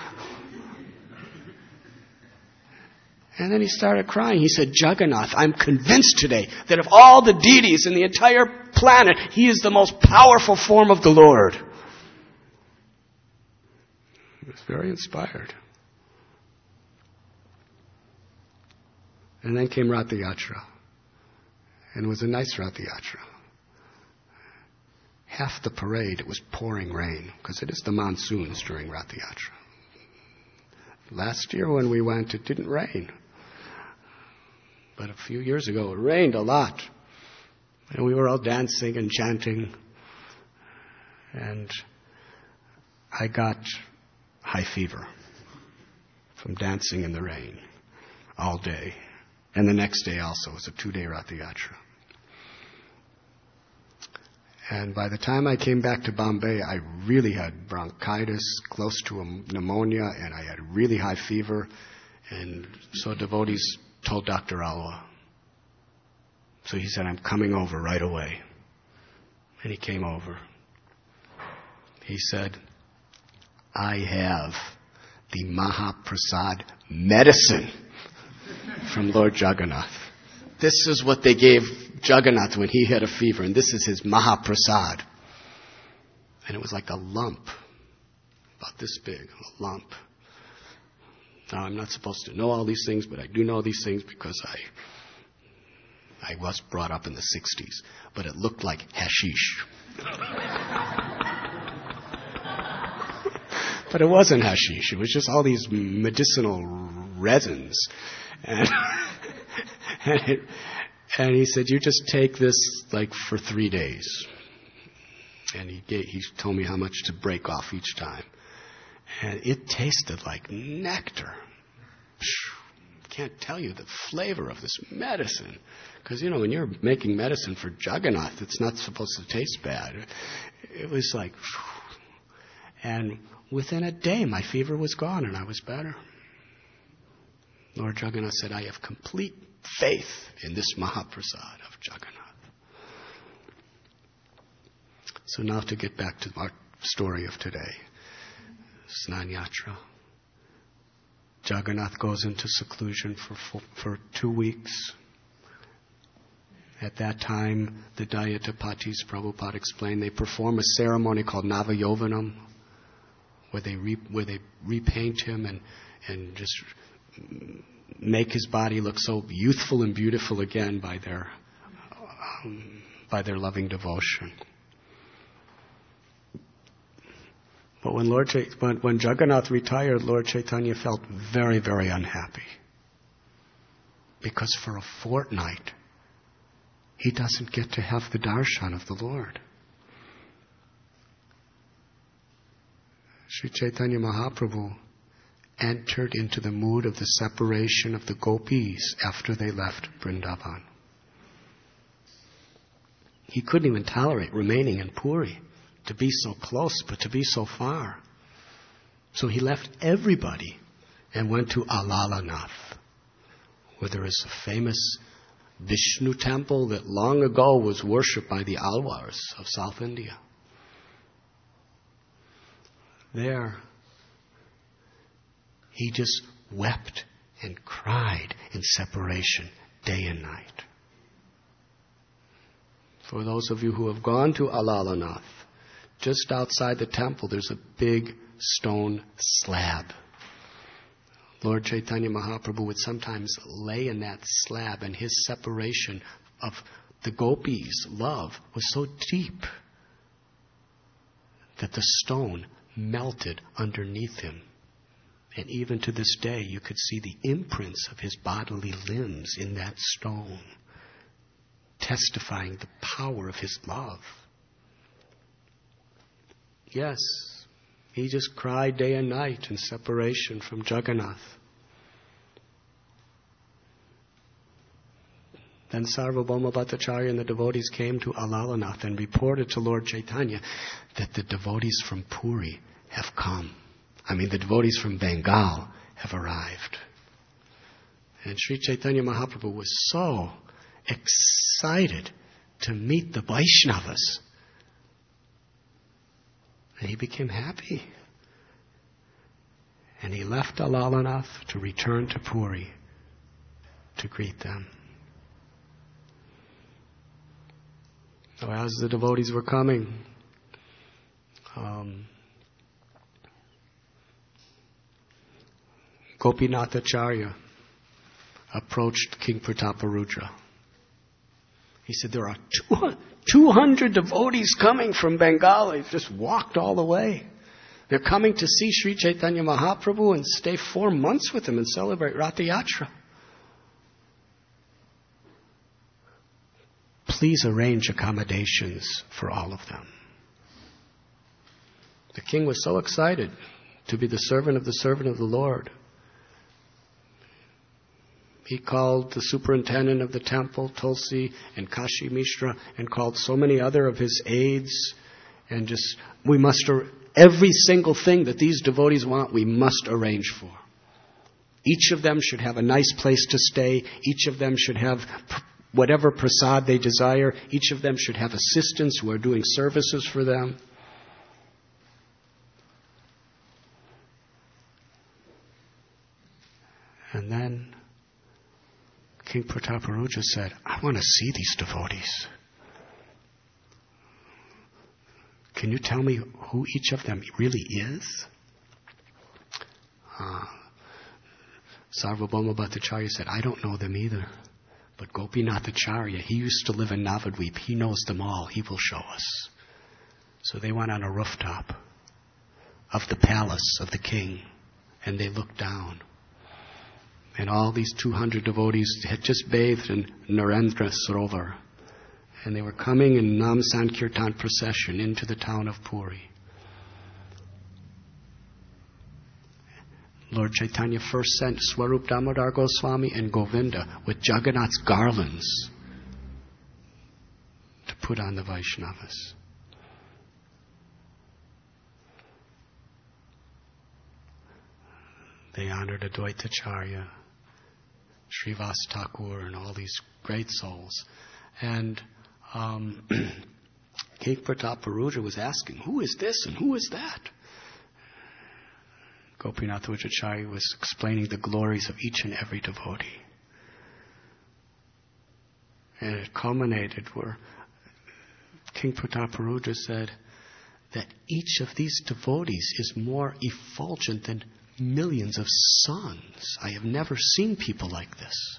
And then he started crying. He said, Jagannath, I'm convinced today that of all the deities in the entire planet, he is the most powerful form of the Lord. He was very inspired. And then came Ratha Yatra. And it was a nice Ratha Yatra. Half the parade, it was pouring rain, because it is the monsoons during Ratha Yatra. Last year when we went, it didn't rain. But a few years ago, it rained a lot. And we were all dancing and chanting. And I got high fever from dancing in the rain all day. And the next day also. It was a two-day Ratha Yatra. And by the time I came back to Bombay, I really had bronchitis, close to a pneumonia, and I had really high fever. And so devotees told Doctor Awa. So he said, I'm coming over right away. And he came over. He said, I have the Mahaprasad medicine from Lord Jagannath. This is what they gave Jagannath when he had a fever, and this is his Mahaprasad. And it was like a lump, about this big, a lump. Now, I'm not supposed to know all these things, but I do know these things because I I was brought up in the sixties. But it looked like hashish. But it wasn't hashish. It was just all these medicinal resins. And, and, it, and he said, you just take this like for three days. And he gave, he told me how much to break off each time. And it tasted like nectar. Can't tell you the flavor of this medicine. Because, you know, when you're making medicine for Jagannath, it's not supposed to taste bad. It was like... And within a day, my fever was gone and I was better. Lord Jagannath said, I have complete faith in this Mahaprasad of Jagannath. So now to get back to our story of today. Snanyatra. Jagannath goes into seclusion for for two weeks. At that time, the Dayatapatis, Prabhupada explained, they perform a ceremony called Navayovanam, where they re, where they repaint him and and just make his body look so youthful and beautiful again by their um, by their loving devotion. But when Lord Ch- when, when Jagannath retired, Lord Chaitanya felt very, very unhappy. Because for a fortnight, he doesn't get to have the darshan of the Lord. Sri Chaitanya Mahaprabhu entered into the mood of the separation of the gopis after they left Vrindavan. He couldn't even tolerate remaining in Puri. To be so close, but to be so far. So he left everybody and went to Alalanath, where there is a famous Vishnu temple that long ago was worshipped by the Alwars of South India. There, he just wept and cried in separation day and night. For those of you who have gone to Alalanath, just outside the temple, there's a big stone slab. Lord Chaitanya Mahaprabhu would sometimes lay in that slab, and his separation of the gopis' love was so deep that the stone melted underneath him. And even to this day, you could see the imprints of his bodily limbs in that stone, testifying the power of his love. Yes, he just cried day and night in separation from Jagannath. Then Sarvabhauma Bhattacharya and the devotees came to Alalanath and reported to Lord Chaitanya that the devotees from Puri have come. I mean, the devotees from Bengal have arrived. And Sri Chaitanya Mahaprabhu was so excited to meet the Vaishnavas. And he became happy. And he left Alalanath to return to Puri to greet them. So as the devotees were coming, um, Gopinathacharya approached King Prataparudra. He said, there are two hundred devotees coming from Bengal. They just walked all the way. They're coming to see Sri Chaitanya Mahaprabhu and stay four months with him and celebrate Ratha Yatra. Please arrange accommodations for all of them. The king was so excited to be the servant of the servant of the Lord. He called the superintendent of the temple, Tulsi, and Kashi Mishra, and called so many other of his aides, and just, we must, every single thing that these devotees want, we must arrange for. Each of them should have a nice place to stay. Each of them should have whatever prasad they desire. Each of them should have assistants who are doing services for them. And then King Prataparudra said, I want to see these devotees. can you tell me who each of them really is? Uh, Sarvabhauma Bhattacharya said, I don't know them either. But Gopinath Acharya, he used to live in Navadvip. He knows them all. He will show us. So they went on a rooftop of the palace of the king, and they looked down. And all these two hundred devotees had just bathed in Narendra Sarovar. And they were coming in Nam Sankirtan procession into the town of Puri. Lord Chaitanya first sent Swarup Damodar Goswami and Govinda with Jagannath's garlands to put on the Vaishnavas. They honored Advaita Acharya, Srivas Thakur, and all these great souls. And um, King Pratap Paruja was asking, who is this and who is that? Gopinath Acharya was explaining the glories of each and every devotee. And it culminated where King Pratap Paruja said that each of these devotees is more effulgent than millions of suns. I have never seen people like this.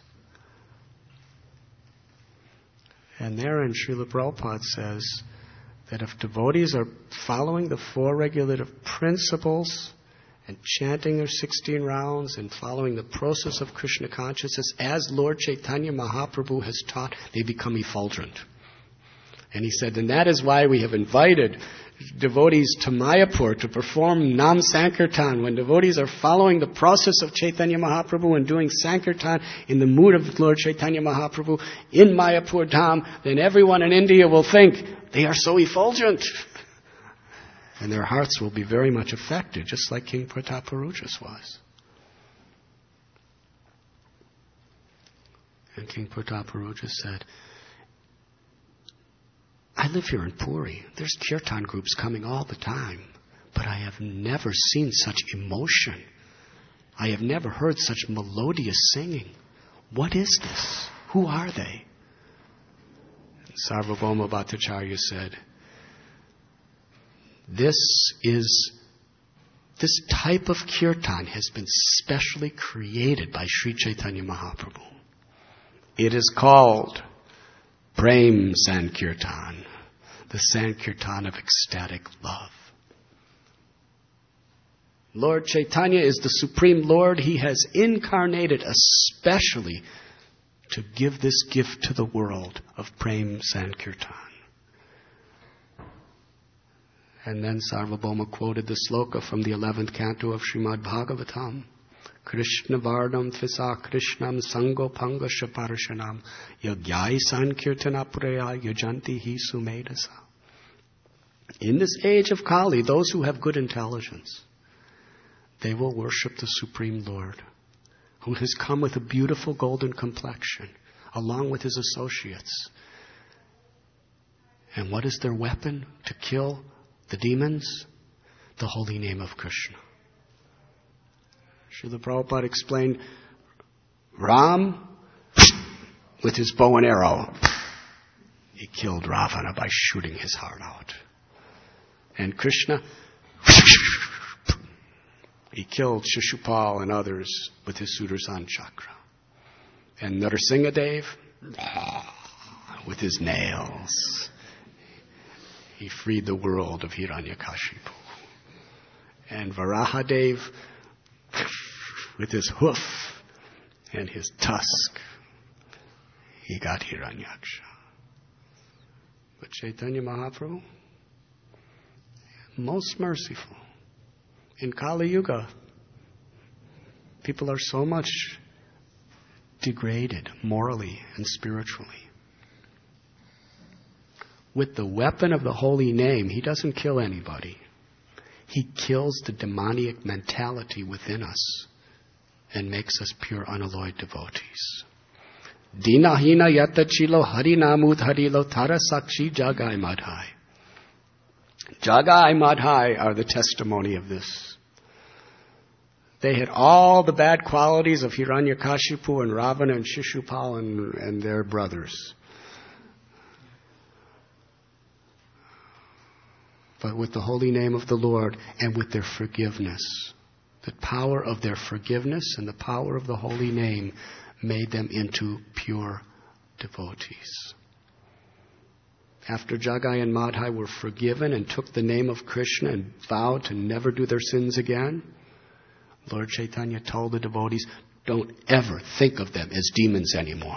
And therein Srila Prabhupada says that if devotees are following the four regulative principles and chanting their sixteen rounds and following the process of Krishna consciousness as Lord Chaitanya Mahaprabhu has taught, they become effulgent. And he said, and that is why we have invited devotees to Mayapur to perform Nam Sankirtan. When devotees are following the process of Chaitanya Mahaprabhu and doing Sankirtan in the mood of Lord Chaitanya Mahaprabhu in Mayapur Dham, then everyone in India will think they are so effulgent. And their hearts will be very much affected, just like King Prataparudra's was. And King Prataparudra said, I live here in Puri. There's kirtan groups coming all the time, but I have never seen such emotion. I have never heard such melodious singing. What is this? Who are they? And Sarvabhauma Bhattacharya said, This is, this type of kirtan has been specially created by Sri Chaitanya Mahaprabhu. It is called Prem Sankirtan, the Sankirtan of ecstatic love. Lord Chaitanya is the Supreme Lord. He has incarnated especially to give this gift to the world of Prem Sankirtan. And then Sarvabhauma quoted the sloka from the eleventh canto of Srimad Bhagavatam. Krishna Vardam Tvisa Krishnam Sango Panga Shaparshanam Yagyai Sankirtana Praya Yajanti Hi Sumedasa. In this age of Kali, those who have good intelligence, they will worship the Supreme Lord, who has come with a beautiful golden complexion, along with his associates. And what is their weapon to kill the demons? The holy name of Krishna. Srila Prabhupada explained, Ram, with his bow and arrow, he killed Ravana by shooting his heart out. And Krishna, he killed Shishupal and others with his Sudarshan chakra. And Narasimhadev, with his nails, he freed the world of Hiranyakashipu. And Varahadev, with his hoof and his tusk, he got Hiranyaksha. But Chaitanya Mahaprabhu, most merciful. In Kali Yuga, people are so much degraded morally and spiritually. With the weapon of the holy name, he doesn't kill anybody. He kills the demoniac mentality within us and makes us pure unalloyed devotees. Dinahina yatachilo harinamud harilo tarasakshi jagai madhai. Jagai madhai are the testimony of this. They had all the bad qualities of Hiranyakashipu and Ravana and Shishupal and, and their brothers. but with the holy name of the Lord and with their forgiveness. The power of their forgiveness and the power of the holy name made them into pure devotees. After Jagai and Madhai were forgiven and took the name of Krishna and vowed to never do their sins again, Lord Chaitanya told the devotees, don't ever think of them as demons anymore.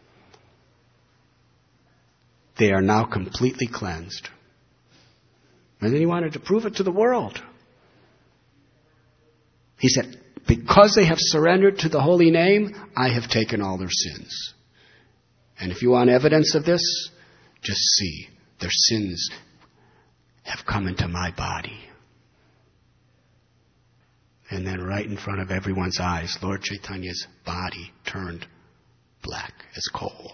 They are now completely cleansed. And then he wanted to prove it to the world. He said, because they have surrendered to the holy name, I have taken all their sins. And if you want evidence of this, just see, their sins have come into my body. And then right in front of everyone's eyes, Lord Chaitanya's body turned black as coal.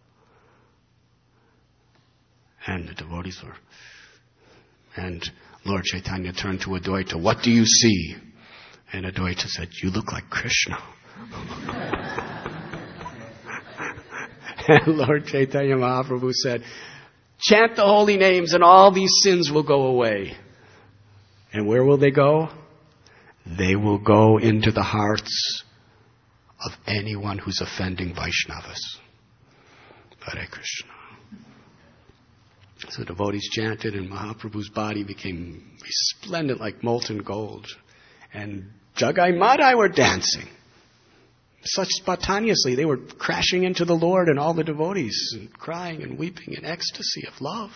And the devotees were... And Lord Chaitanya turned to Advaita, what do you see? And Advaita said, you look like Krishna. And Lord Chaitanya Mahaprabhu said, chant the holy names and all these sins will go away. And where will they go? They will go into the hearts of anyone who's offending Vaishnavas. Hare Krishna. So the devotees chanted and Mahaprabhu's body became resplendent like molten gold. And Jagai and Madhai were dancing. Such spontaneously, they were crashing into the Lord and all the devotees and crying and weeping in ecstasy of love.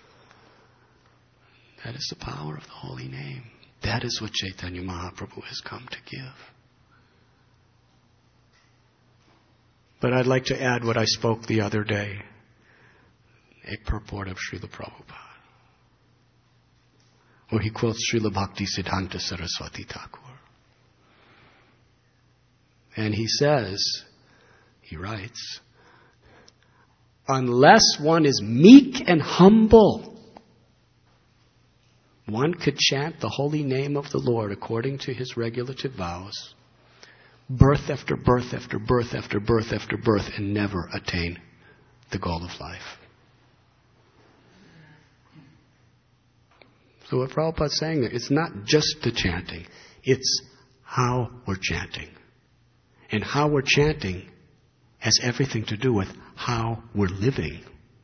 That is the power of the holy name. That is what Chaitanya Mahaprabhu has come to give. But I'd like to add what I spoke the other day. A purport of Srila Prabhupada, where he quotes Srila Bhakti Siddhanta Saraswati Thakur. And he says, he writes, unless one is meek and humble, one could chant the holy name of the Lord according to his regulative vows, birth after birth after birth after birth after birth, and never attain the goal of life. So what Prabhupada's saying there, it's not just the chanting, it's how we're chanting. And how we're chanting has everything to do with how we're living.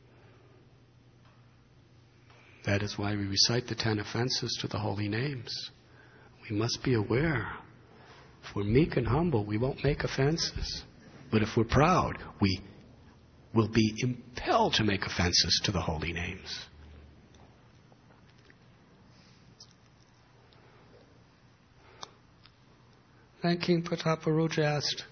That is why we recite the ten offenses to the holy names. We must be aware. If we're meek and humble, we won't make offenses. But if we're proud, we will be impelled to make offenses to the holy names. Then King Prataparuja asked,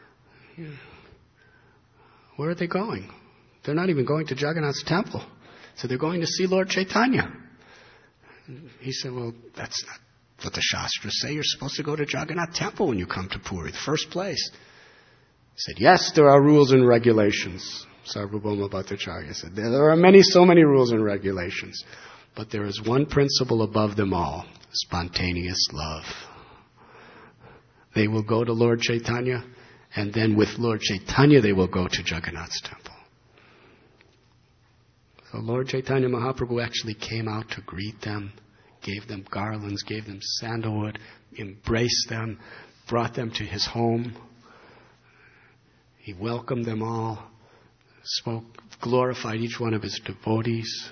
where are they going? They're not even going to Jagannath's temple. So they're going to see Lord Chaitanya. He said, well, that's not what the Shastras say. You're supposed to go to Jagannath temple when you come to Puri, the first place. He said, yes, there are rules and regulations. Sarvabhauma Bhattacharya said, there are many, so many rules and regulations. But there is one principle above them all, spontaneous love. They will go to Lord Chaitanya, and then with Lord Chaitanya they will go to Jagannath's temple. So Lord Chaitanya Mahaprabhu actually came out to greet them, gave them garlands, gave them sandalwood, embraced them, brought them to his home. He welcomed them all, spoke, glorified each one of his devotees.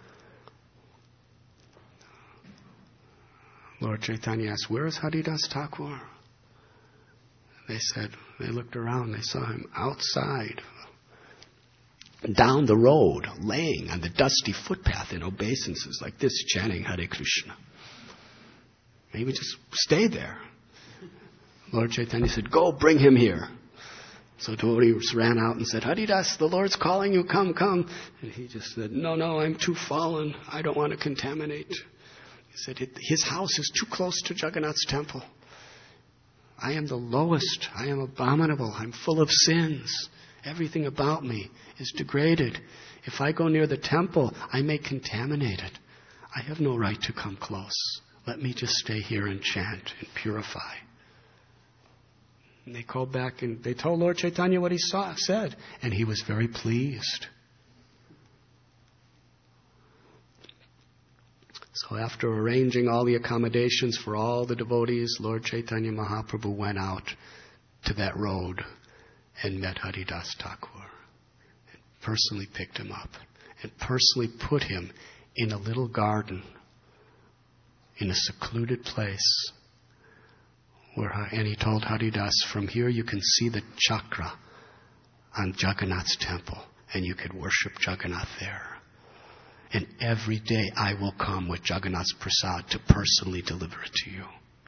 Lord Chaitanya asked, where is Haridas Thakur? They said, they looked around, they saw him outside, down the road, laying on the dusty footpath in obeisances like this, chanting Hare Krishna. Maybe just stay there. Lord Chaitanya said, go, bring him here. So devotees ran out and said, Haridas, the Lord's calling you, come, come. And he just said, no, no, I'm too fallen. I don't want to contaminate. He said, his house is too close to Jagannath's temple. I am the lowest. I am abominable. I'm full of sins. Everything about me is degraded. If I go near the temple, I may contaminate it. I have no right to come close. Let me just stay here and chant and purify. And they called back and they told Lord Chaitanya what he saw, said. And he was very pleased. So after arranging all the accommodations for all the devotees, Lord Chaitanya Mahaprabhu went out to that road and met Haridas Thakur. And personally picked him up and personally put him in a little garden in a secluded place. Where, and he told Haridas, from here you can see the chakra on Jagannath's temple and you could worship Jagannath there. And every day I will come with Jagannath's prasad to personally deliver it to you.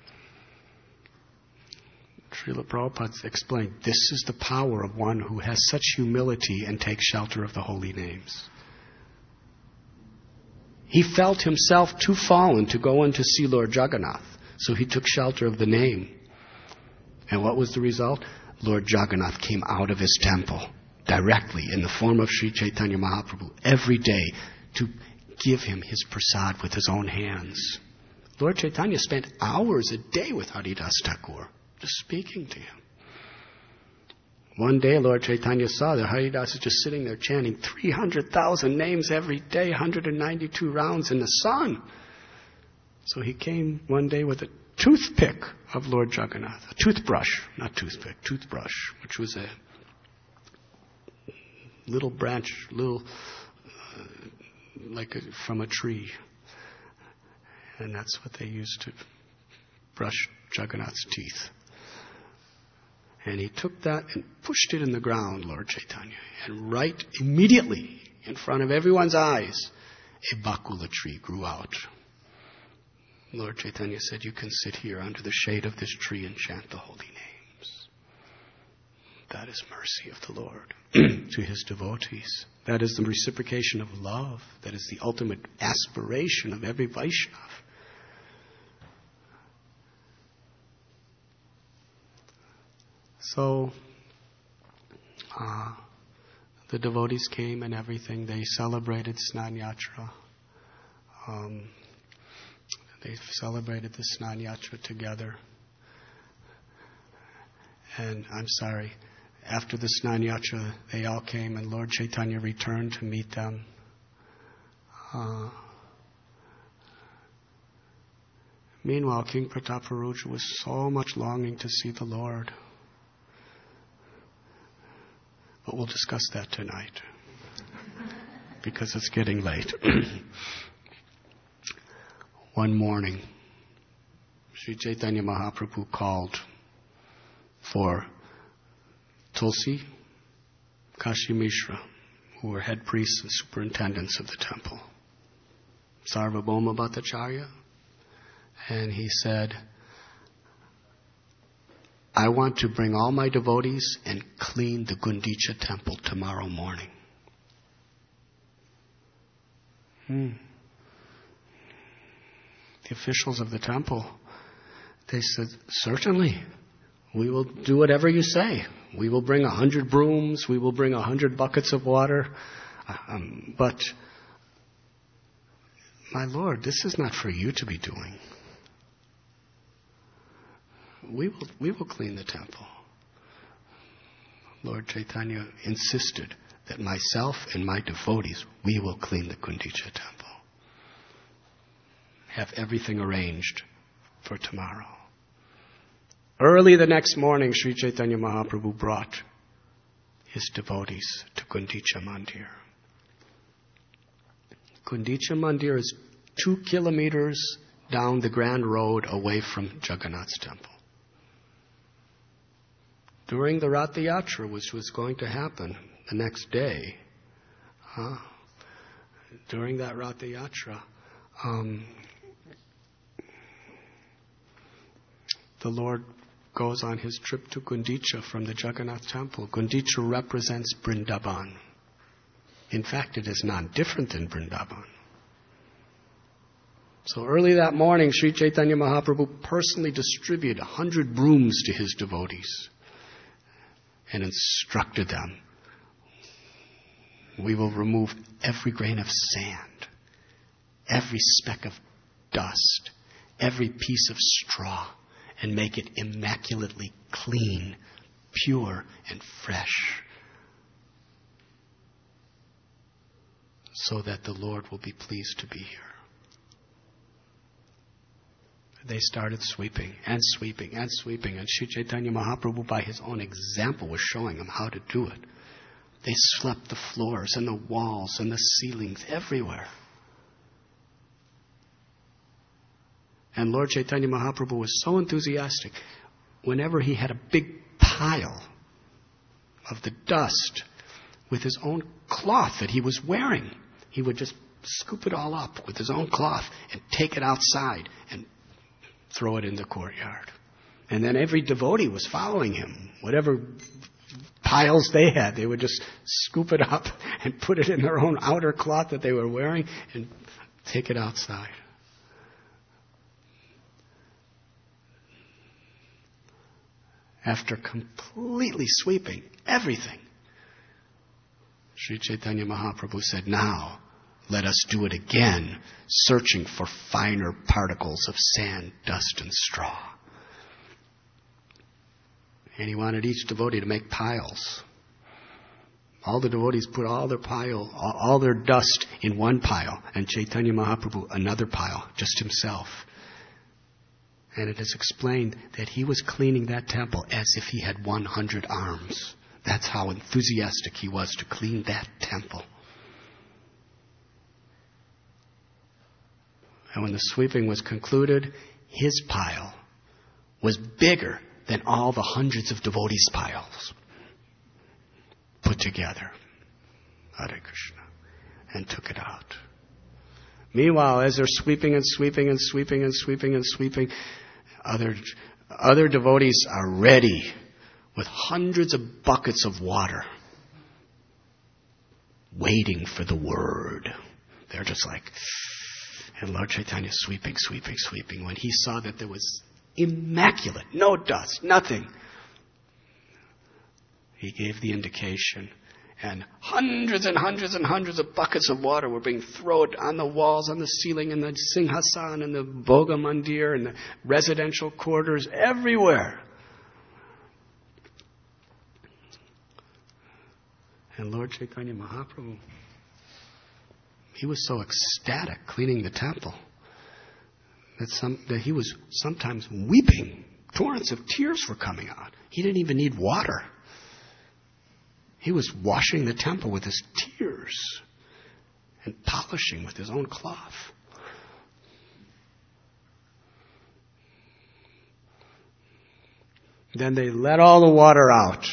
Srila Prabhupada explained, this is the power of one who has such humility and takes shelter of the holy names. He felt himself too fallen to go in to see Lord Jagannath, so he took shelter of the name. And what was the result? Lord Jagannath came out of his temple directly in the form of Sri Chaitanya Mahaprabhu every day to give him his prasad with his own hands. Lord Chaitanya spent hours a day with Haridas Thakur, just speaking to him. One day Lord Chaitanya saw that Haridas is just sitting there chanting three hundred thousand names every day, one hundred ninety-two rounds in the sun. So he came one day with a toothpick of Lord Jagannath, a toothbrush, not toothpick, toothbrush, which was a little branch, little, uh, like a, from a tree. And that's what they used to brush Jagannath's teeth. And he took that and pushed it in the ground, Lord Chaitanya. And right immediately, in front of everyone's eyes, a bakula tree grew out. Lord Chaitanya said, you can sit here under the shade of this tree and chant the holy names. That is mercy of the Lord to his devotees. That is the reciprocation of love. That is the ultimate aspiration of every Vaishnava. So, uh, the devotees came and everything. They celebrated Snan Yatra. Um, they celebrated the Snan Yatra together. And I'm sorry, after the Snan Yatra, they all came and Lord Chaitanya returned to meet them. Uh, meanwhile, King Prataparuja was so much longing to see the Lord. But we'll discuss that tonight, because it's getting late. One morning, Sri Chaitanya Mahaprabhu called for Tulsi, Kashi Mishra, who were head priests and superintendents of the temple, Sarvabhauma Bhattacharya, and he said, I want to bring all my devotees and clean the Gundicha temple tomorrow morning. Hmm. The officials of the temple, they said, certainly, we will do whatever you say. We will bring a hundred brooms, we will bring a hundred buckets of water. Um, but, my Lord, this is not for you to be doing. We will, we will clean the temple. Lord Chaitanya insisted that myself and my devotees, we will clean the Gundicha temple. Have everything arranged for tomorrow. Early the next morning, Sri Chaitanya Mahaprabhu brought his devotees to Gundicha Mandir. Gundicha Mandir is two kilometers down the Grand Road away from Jagannath's temple. During the Ratha Yatra, which was going to happen the next day, huh, during that Ratha Yatra, um, the Lord goes on his trip to Gundicha from the Jagannath temple. Gundicha represents Vrindavan. In fact, it is not different than Vrindavan. So early that morning, Sri Chaitanya Mahaprabhu personally distributed a hundred brooms to his devotees and instructed them, we will remove every grain of sand, every speck of dust, every piece of straw, and make it immaculately clean, pure, and fresh, so that the Lord will be pleased to be here. They started sweeping and sweeping and sweeping. And Sri Chaitanya Mahaprabhu, by his own example, was showing them how to do it. They swept the floors and the walls and the ceilings everywhere. And Lord Chaitanya Mahaprabhu was so enthusiastic. Whenever he had a big pile of the dust with his own cloth that he was wearing, he would just scoop it all up with his own cloth and take it outside and throw it in the courtyard. And then every devotee was following him. Whatever piles they had, they would just scoop it up and put it in their own outer cloth that they were wearing and take it outside. After completely sweeping everything, Sri Chaitanya Mahaprabhu said, now let us do it again, searching for finer particles of sand, dust, and straw. And he wanted each devotee to make piles. All the devotees put all their pile, all their dust in one pile, and Chaitanya Mahaprabhu another pile, just himself. And it is explained that he was cleaning that temple as if he had one hundred arms. That's how enthusiastic he was to clean that temple. And when the sweeping was concluded, his pile was bigger than all the hundreds of devotees' piles put together. Hare Krishna. And took it out. Meanwhile, as they're sweeping and sweeping and sweeping and sweeping and sweeping, other, other devotees are ready with hundreds of buckets of water, waiting for the word. They're just like, and Lord Chaitanya sweeping, sweeping, sweeping. When he saw that there was immaculate, no dust, nothing, he gave the indication. And hundreds and hundreds and hundreds of buckets of water were being thrown on the walls, on the ceiling, in the Singhasan, and the Bhoga Mandir, and the residential quarters, everywhere. And Lord Chaitanya Mahaprabhu, he was so ecstatic cleaning the temple that, some, that he was sometimes weeping. Torrents of tears were coming out. He didn't even need water. He was washing the temple with his tears and polishing with his own cloth. Then they let all the water out.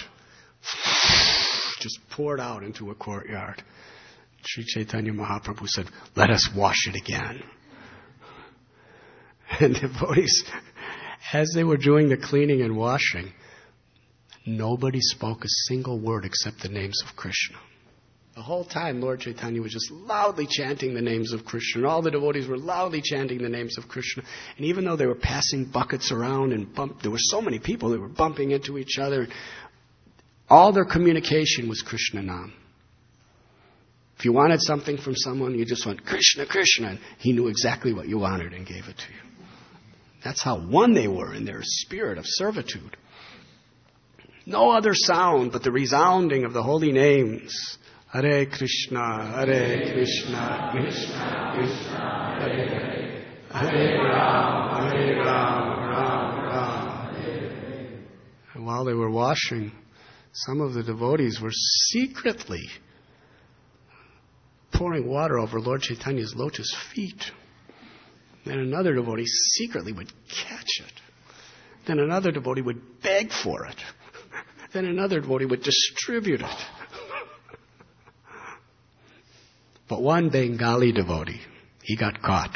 Just poured out into a courtyard. Sri Chaitanya Mahaprabhu said, let us wash it again. And devotees, as they were doing the cleaning and washing, nobody spoke a single word except the names of Krishna. The whole time, Lord Chaitanya was just loudly chanting the names of Krishna. And all the devotees were loudly chanting the names of Krishna. And even though they were passing buckets around and bump, there were so many people that were bumping into each other, all their communication was Krishna Nam. If you wanted something from someone, you just went, Krishna, Krishna, and he knew exactly what you wanted and gave it to you. That's how one they were in their spirit of servitude. No other sound but the resounding of the holy names. Hare Krishna, Hare Krishna, Krishna Krishna, Hare Hare, Hare Ram, Hare Ram, Ram Ram, Hare Hare. And while they were washing, some of the devotees were secretly pouring water over Lord Chaitanya's lotus feet. Then another devotee secretly would catch it. Then another devotee would beg for it. Then another devotee would distribute it. But one Bengali devotee, he got caught.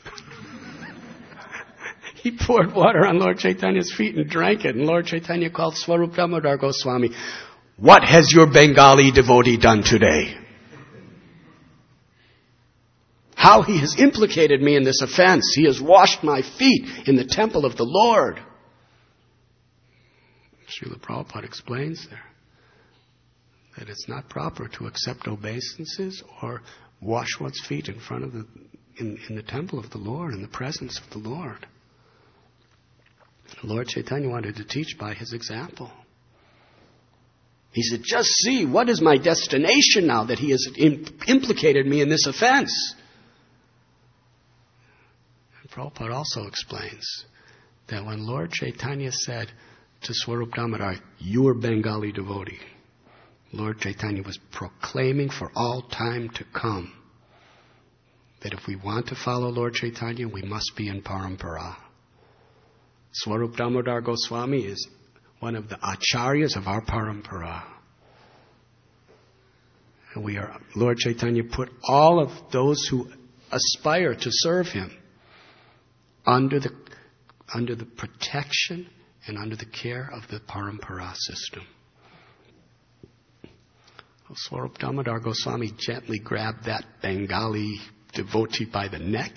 He poured water on Lord Chaitanya's feet and drank it. And Lord Chaitanya called Swarup Damodar Goswami, what has your Bengali devotee done today? How he has implicated me in this offense. He has washed my feet in the temple of the Lord. Srila Prabhupada explains there that it's not proper to accept obeisances or wash one's feet in front of the in, in the temple of the Lord, in the presence of the Lord. Lord Chaitanya wanted to teach by his example. He said, just see, what is my destination now that he has imp- implicated me in this offense? Prabhupada also explains that when Lord Chaitanya said to Swarup Damodar, "You are Bengali devotee," Lord Chaitanya was proclaiming for all time to come that if we want to follow Lord Chaitanya, we must be in Parampara. Swarup Damodar Goswami is one of the acharyas of our Parampara. And we are, Lord Chaitanya put all of those who aspire to serve him under the under the protection and under the care of the Parampara system. Swarup Damodar Goswami gently grabbed that Bengali devotee by the neck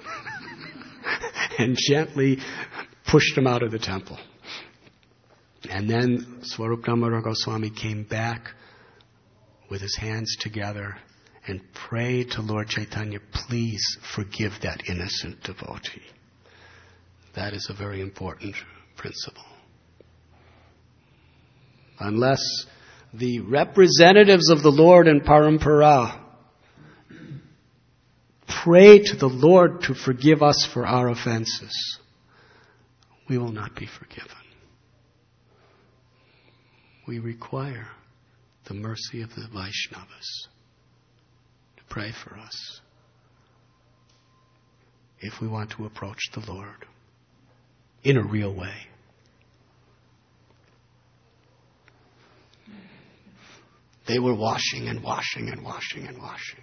and gently pushed him out of the temple. And then Swarup Damodar Goswami came back with his hands together and prayed to Lord Chaitanya, "Please forgive that innocent devotee." That is a very important principle. Unless the representatives of the Lord in Parampara pray to the Lord to forgive us for our offenses, we will not be forgiven. We require the mercy of the Vaishnavas to pray for us if we want to approach the Lord in a real way. They were washing and washing and washing and washing.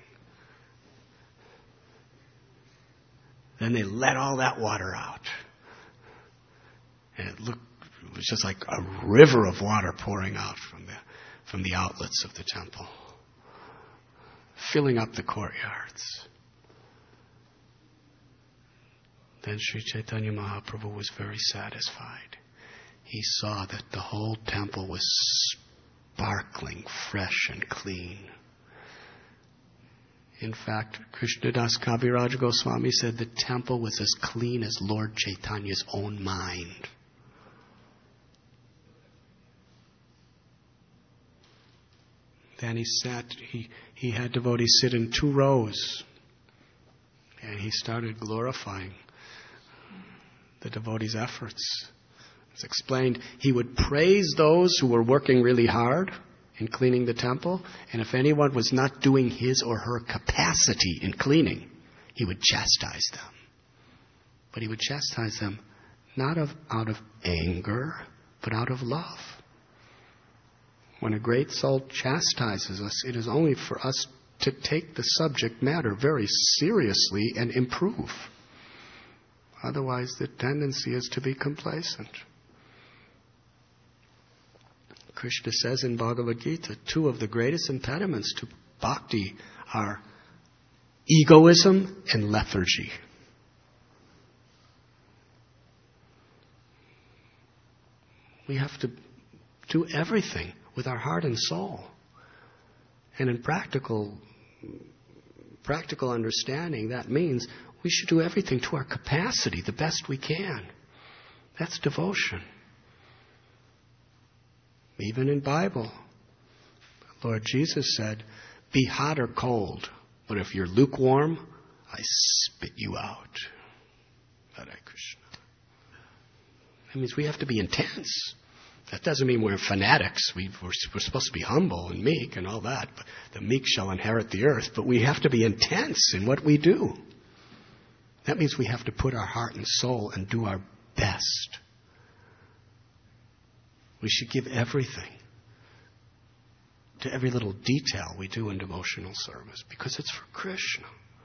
Then they let all that water out. And it looked, it was just like a river of water pouring out from the, from the outlets of the temple, filling up the courtyards. Then Sri Chaitanya Mahaprabhu was very satisfied. He saw that the whole temple was sparkling, fresh and clean. In fact, Krishnadas Kaviraj Goswami said the temple was as clean as Lord Chaitanya's own mind. Then he sat, he, he had devotees sit in two rows, and he started glorifying the devotees' efforts. It's explained, he would praise those who were working really hard in cleaning the temple, and if anyone was not doing his or her capacity in cleaning, he would chastise them. But he would chastise them not of, out of anger, but out of love. When a great soul chastises us, it is only for us to take the subject matter very seriously and improve. Otherwise, the tendency is to be complacent. Krishna says in Bhagavad Gita, two of the greatest impediments to bhakti are egoism and lethargy. We have to do everything with our heart and soul. And in practical, practical understanding, that means we should do everything to our capacity, the best we can. That's devotion. Even in Bible, Lord Jesus said, "Be hot or cold, but if you're lukewarm, I spit you out." Hare Krishna. That means we have to be intense. That doesn't mean we're fanatics. We, we're, we're supposed to be humble and meek and all that. But the meek shall inherit the earth. But we have to be intense in what we do. That means we have to put our heart and soul and do our best. We should give everything to every little detail we do in devotional service because it's for Krishna.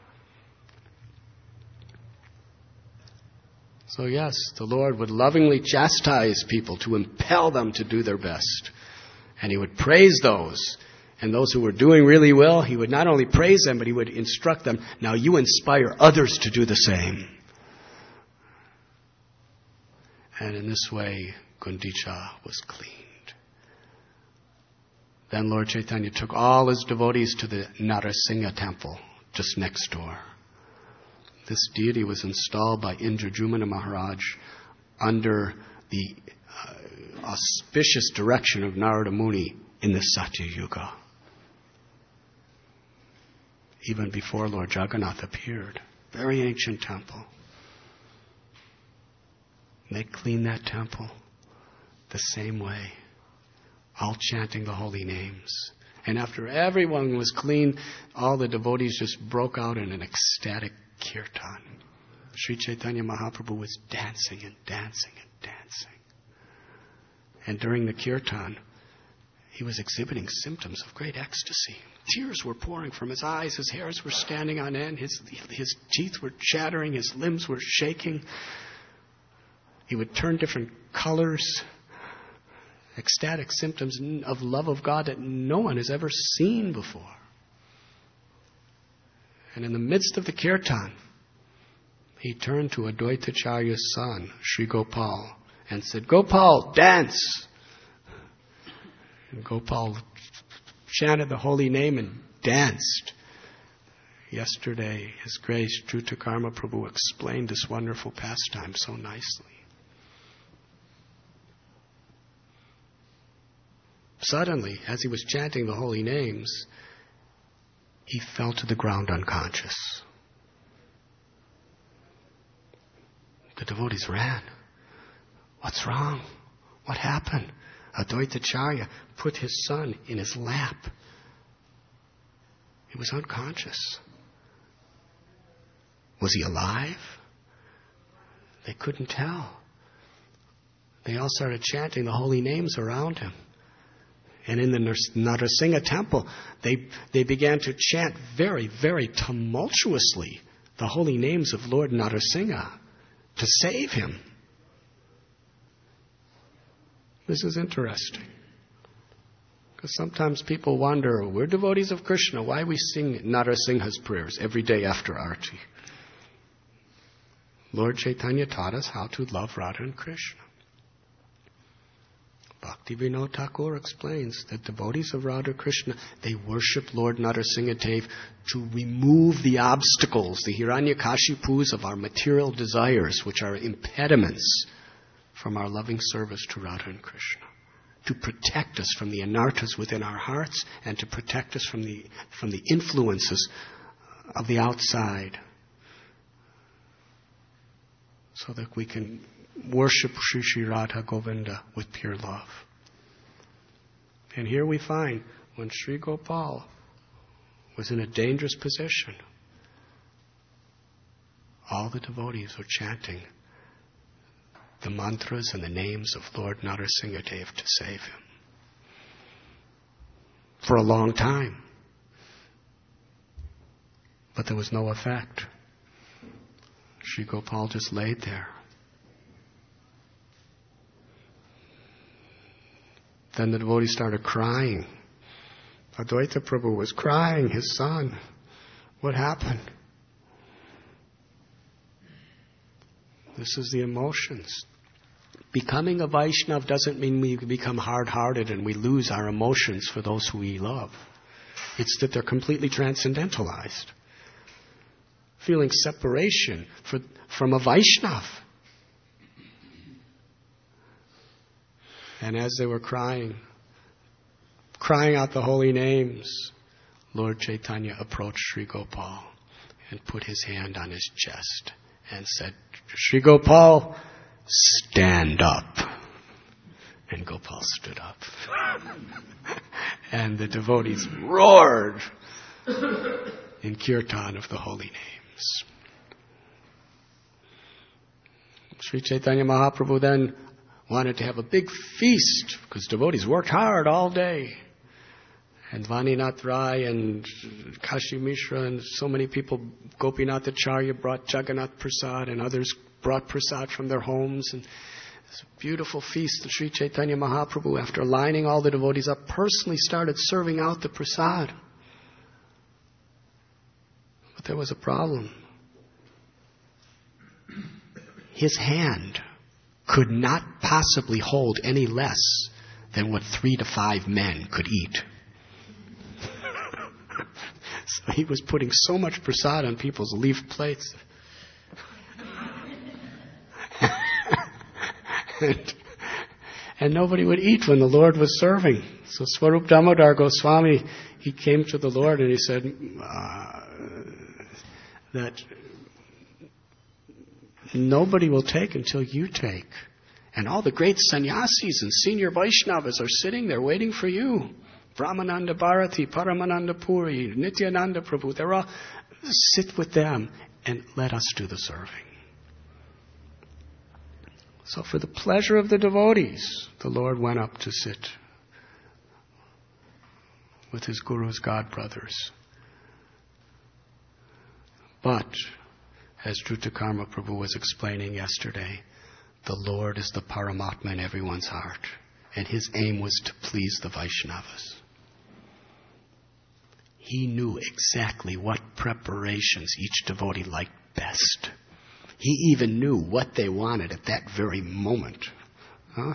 So yes, the Lord would lovingly chastise people to impel them to do their best. And He would praise those. And those who were doing really well, He would not only praise them, but He would instruct them, now you inspire others to do the same. And in this way, Gundicha was cleaned. Then Lord Chaitanya took all His devotees to the Narasingha temple, just next door. This deity was installed by Indradyumna Maharaj under the uh, auspicious direction of Narada Muni in the Satya Yuga, even before Lord Jagannath appeared. Very ancient temple. And they cleaned that temple the same way, all chanting the holy names. And after everyone was clean, all the devotees just broke out in an ecstatic kirtan. Sri Chaitanya Mahaprabhu was dancing and dancing and dancing. And during the kirtan, he was exhibiting symptoms of great ecstasy. Tears were pouring from his eyes, his hairs were standing on end, his, his teeth were chattering, his limbs were shaking. He would turn different colors. Ecstatic symptoms of love of God that no one has ever seen before. And in the midst of the kirtan, he turned to Advaitacharya's son, Sri Gopal, and said, "Gopal, dance!" And Gopal chanted the holy name and danced. Yesterday, His Grace, Drutakarma Prabhu, explained this wonderful pastime so nicely. Suddenly, as he was chanting the holy names, he fell to the ground unconscious. The devotees ran. "What's wrong? What happened?" Advaitacharya put his son in his lap. He was unconscious. Was he alive? They couldn't tell. They all started chanting the holy names around him. And in the Narsingha temple, they, they began to chant very, very tumultuously the holy names of Lord Narsingha to save him. This is interesting. Because sometimes people wonder, we're devotees of Krishna, why we sing Narsingha's prayers every day after Arti? Lord Chaitanya taught us how to love Radha and Krishna. Bhaktivinoda Thakur explains that devotees of Radha Krishna, they worship Lord Narsinghadev to remove the obstacles, the Hiranyakashipus of our material desires, which are impediments from our loving service to Radha and Krishna. To protect us from the anarthas within our hearts and to protect us from the, from the influences of the outside. So that we can worship Sri Sri Radha Govinda with pure love. And here we find when Sri Gopal was in a dangerous position, all the devotees were chanting the mantras and the names of Lord Narsinghadev to save him. For a long time. But there was no effect. Sri Gopal just laid there. Then the devotee started crying. Advaita Prabhu was crying, his son. What happened? This is the emotions. Becoming a Vaishnav doesn't mean we become hard-hearted and we lose our emotions for those who we love. It's that they're completely transcendentalized. Feeling separation for, from a Vaishnav. And as they were crying, crying out the holy names, Lord Chaitanya approached Sri Gopal and put his hand on his chest and said, "Sri Gopal, stand up." And Gopal stood up. And the devotees roared in kirtan of the holy names. Sri Chaitanya Mahaprabhu then wanted to have a big feast because devotees worked hard all day. And Vaninath Rai and Kashi Mishra and so many people, Gopinath Acharya brought Jagannath Prasad and others brought Prasad from their homes. And this beautiful feast that Sri Chaitanya Mahaprabhu, after lining all the devotees up, personally started serving out the Prasad. But there was a problem. His hand could not possibly hold any less than what three to five men could eat. So he was putting so much prasad on people's leaf plates. and, and nobody would eat when the Lord was serving. So Swarup Damodar Goswami, he came to the Lord and he said uh, that nobody will take until you take. And all the great sannyasis and senior Vaishnavas are sitting there waiting for you. Brahmananda Bharati, Paramananda Puri, Nityananda Prabhu, they're all, sit with them and let us do the serving. So for the pleasure of the devotees, the Lord went up to sit with his Guru's god brothers. But, as Drutakarma Prabhu was explaining yesterday, the Lord is the Paramatma in everyone's heart. And his aim was to please the Vaishnavas. He knew exactly what preparations each devotee liked best. He even knew what they wanted at that very moment. Huh?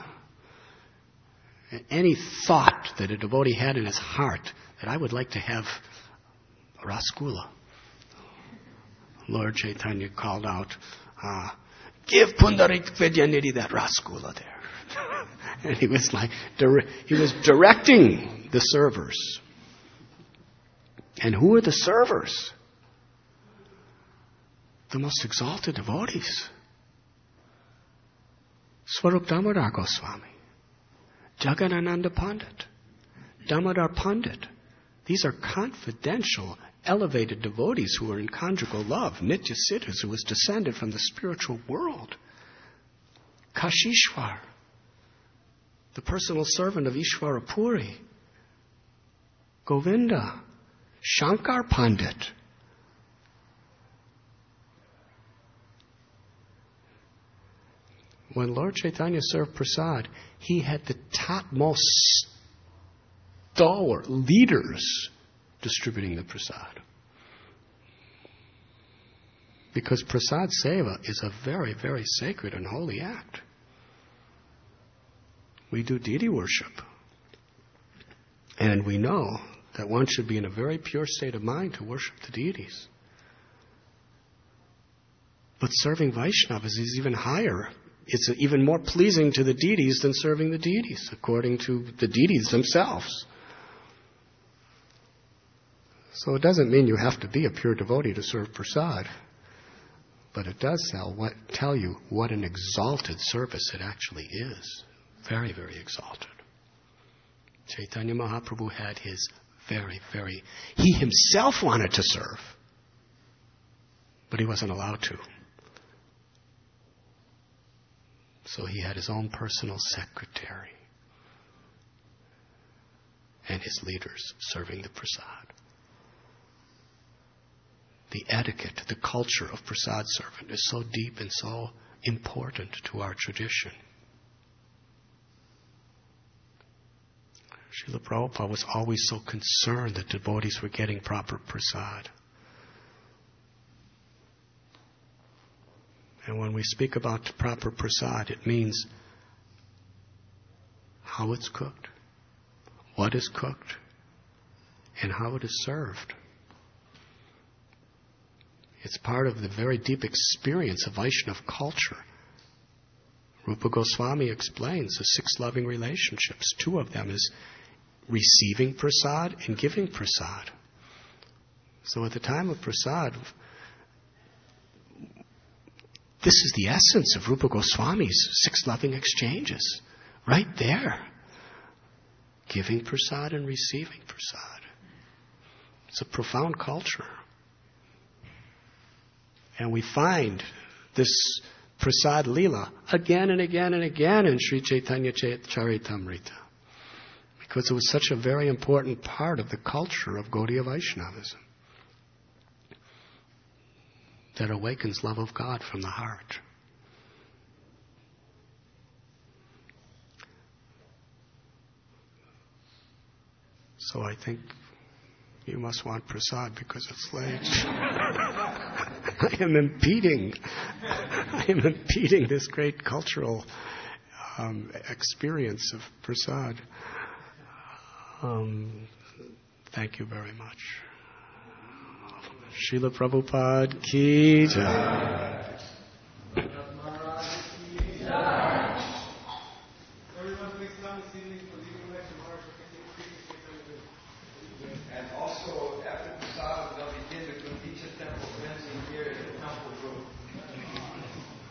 Any thought that a devotee had in his heart that I would like to have a rasgulla. Lord Chaitanya called out, ah, give Pundarik Vidyanidhi that rasgulla there. And he was like, he was directing the servers. And who are the servers? The most exalted devotees. Swarup Damodar Goswami, Jagadananda Pandit, Damodar Pandit. These are confidential, elevated devotees who are in conjugal love. Nitya Siddhas, who was descended from the spiritual world. Kashishwar, the personal servant of Ishvara Puri. Govinda, Shankar Pandit. When Lord Chaitanya served prasad, he had the topmost stalwart leaders distributing the prasad. Because prasad seva is a very, very sacred and holy act. We do deity worship. And we know that one should be in a very pure state of mind to worship the deities. But serving Vaishnavas is even higher. It's even more pleasing to the deities than serving the deities, according to the deities themselves. So it doesn't mean you have to be a pure devotee to serve prasad. But it does tell, what, tell you what an exalted service it actually is. Very, very exalted. Chaitanya Mahaprabhu had his very, very... He himself wanted to serve. But he wasn't allowed to. So he had his own personal secretary. And his leaders serving the prasad. The etiquette, the culture of prasad servant is so deep and so important to our tradition. Srila Prabhupada was always so concerned that devotees were getting proper prasad. And when we speak about proper prasad, it means how it's cooked, what is cooked, and how it is served. It's part of the very deep experience of Vaishnava culture. Rupa Goswami explains the six loving relationships. Two of them is receiving prasad and giving prasad. So at the time of prasad, this is the essence of Rupa Goswami's six loving exchanges. Right there. Giving prasad and receiving prasad. It's a profound culture. And we find this prasad lila again and again and again in Sri Chaitanya Charitamrita. Because it was such a very important part of the culture of Gaudiya Vaishnavism. That awakens love of God from the heart. So I think you must want prasad because it's late. I am impeding. I am impeding this great cultural um, experience of prasad. Um, thank you very much. Srila Prabhupada ki jai. And also, after Prasad, they'll begin the Gundita temple cleansing here at the temple room.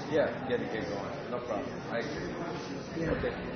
Yeah, get it, get going. No problem. I agree. Okay.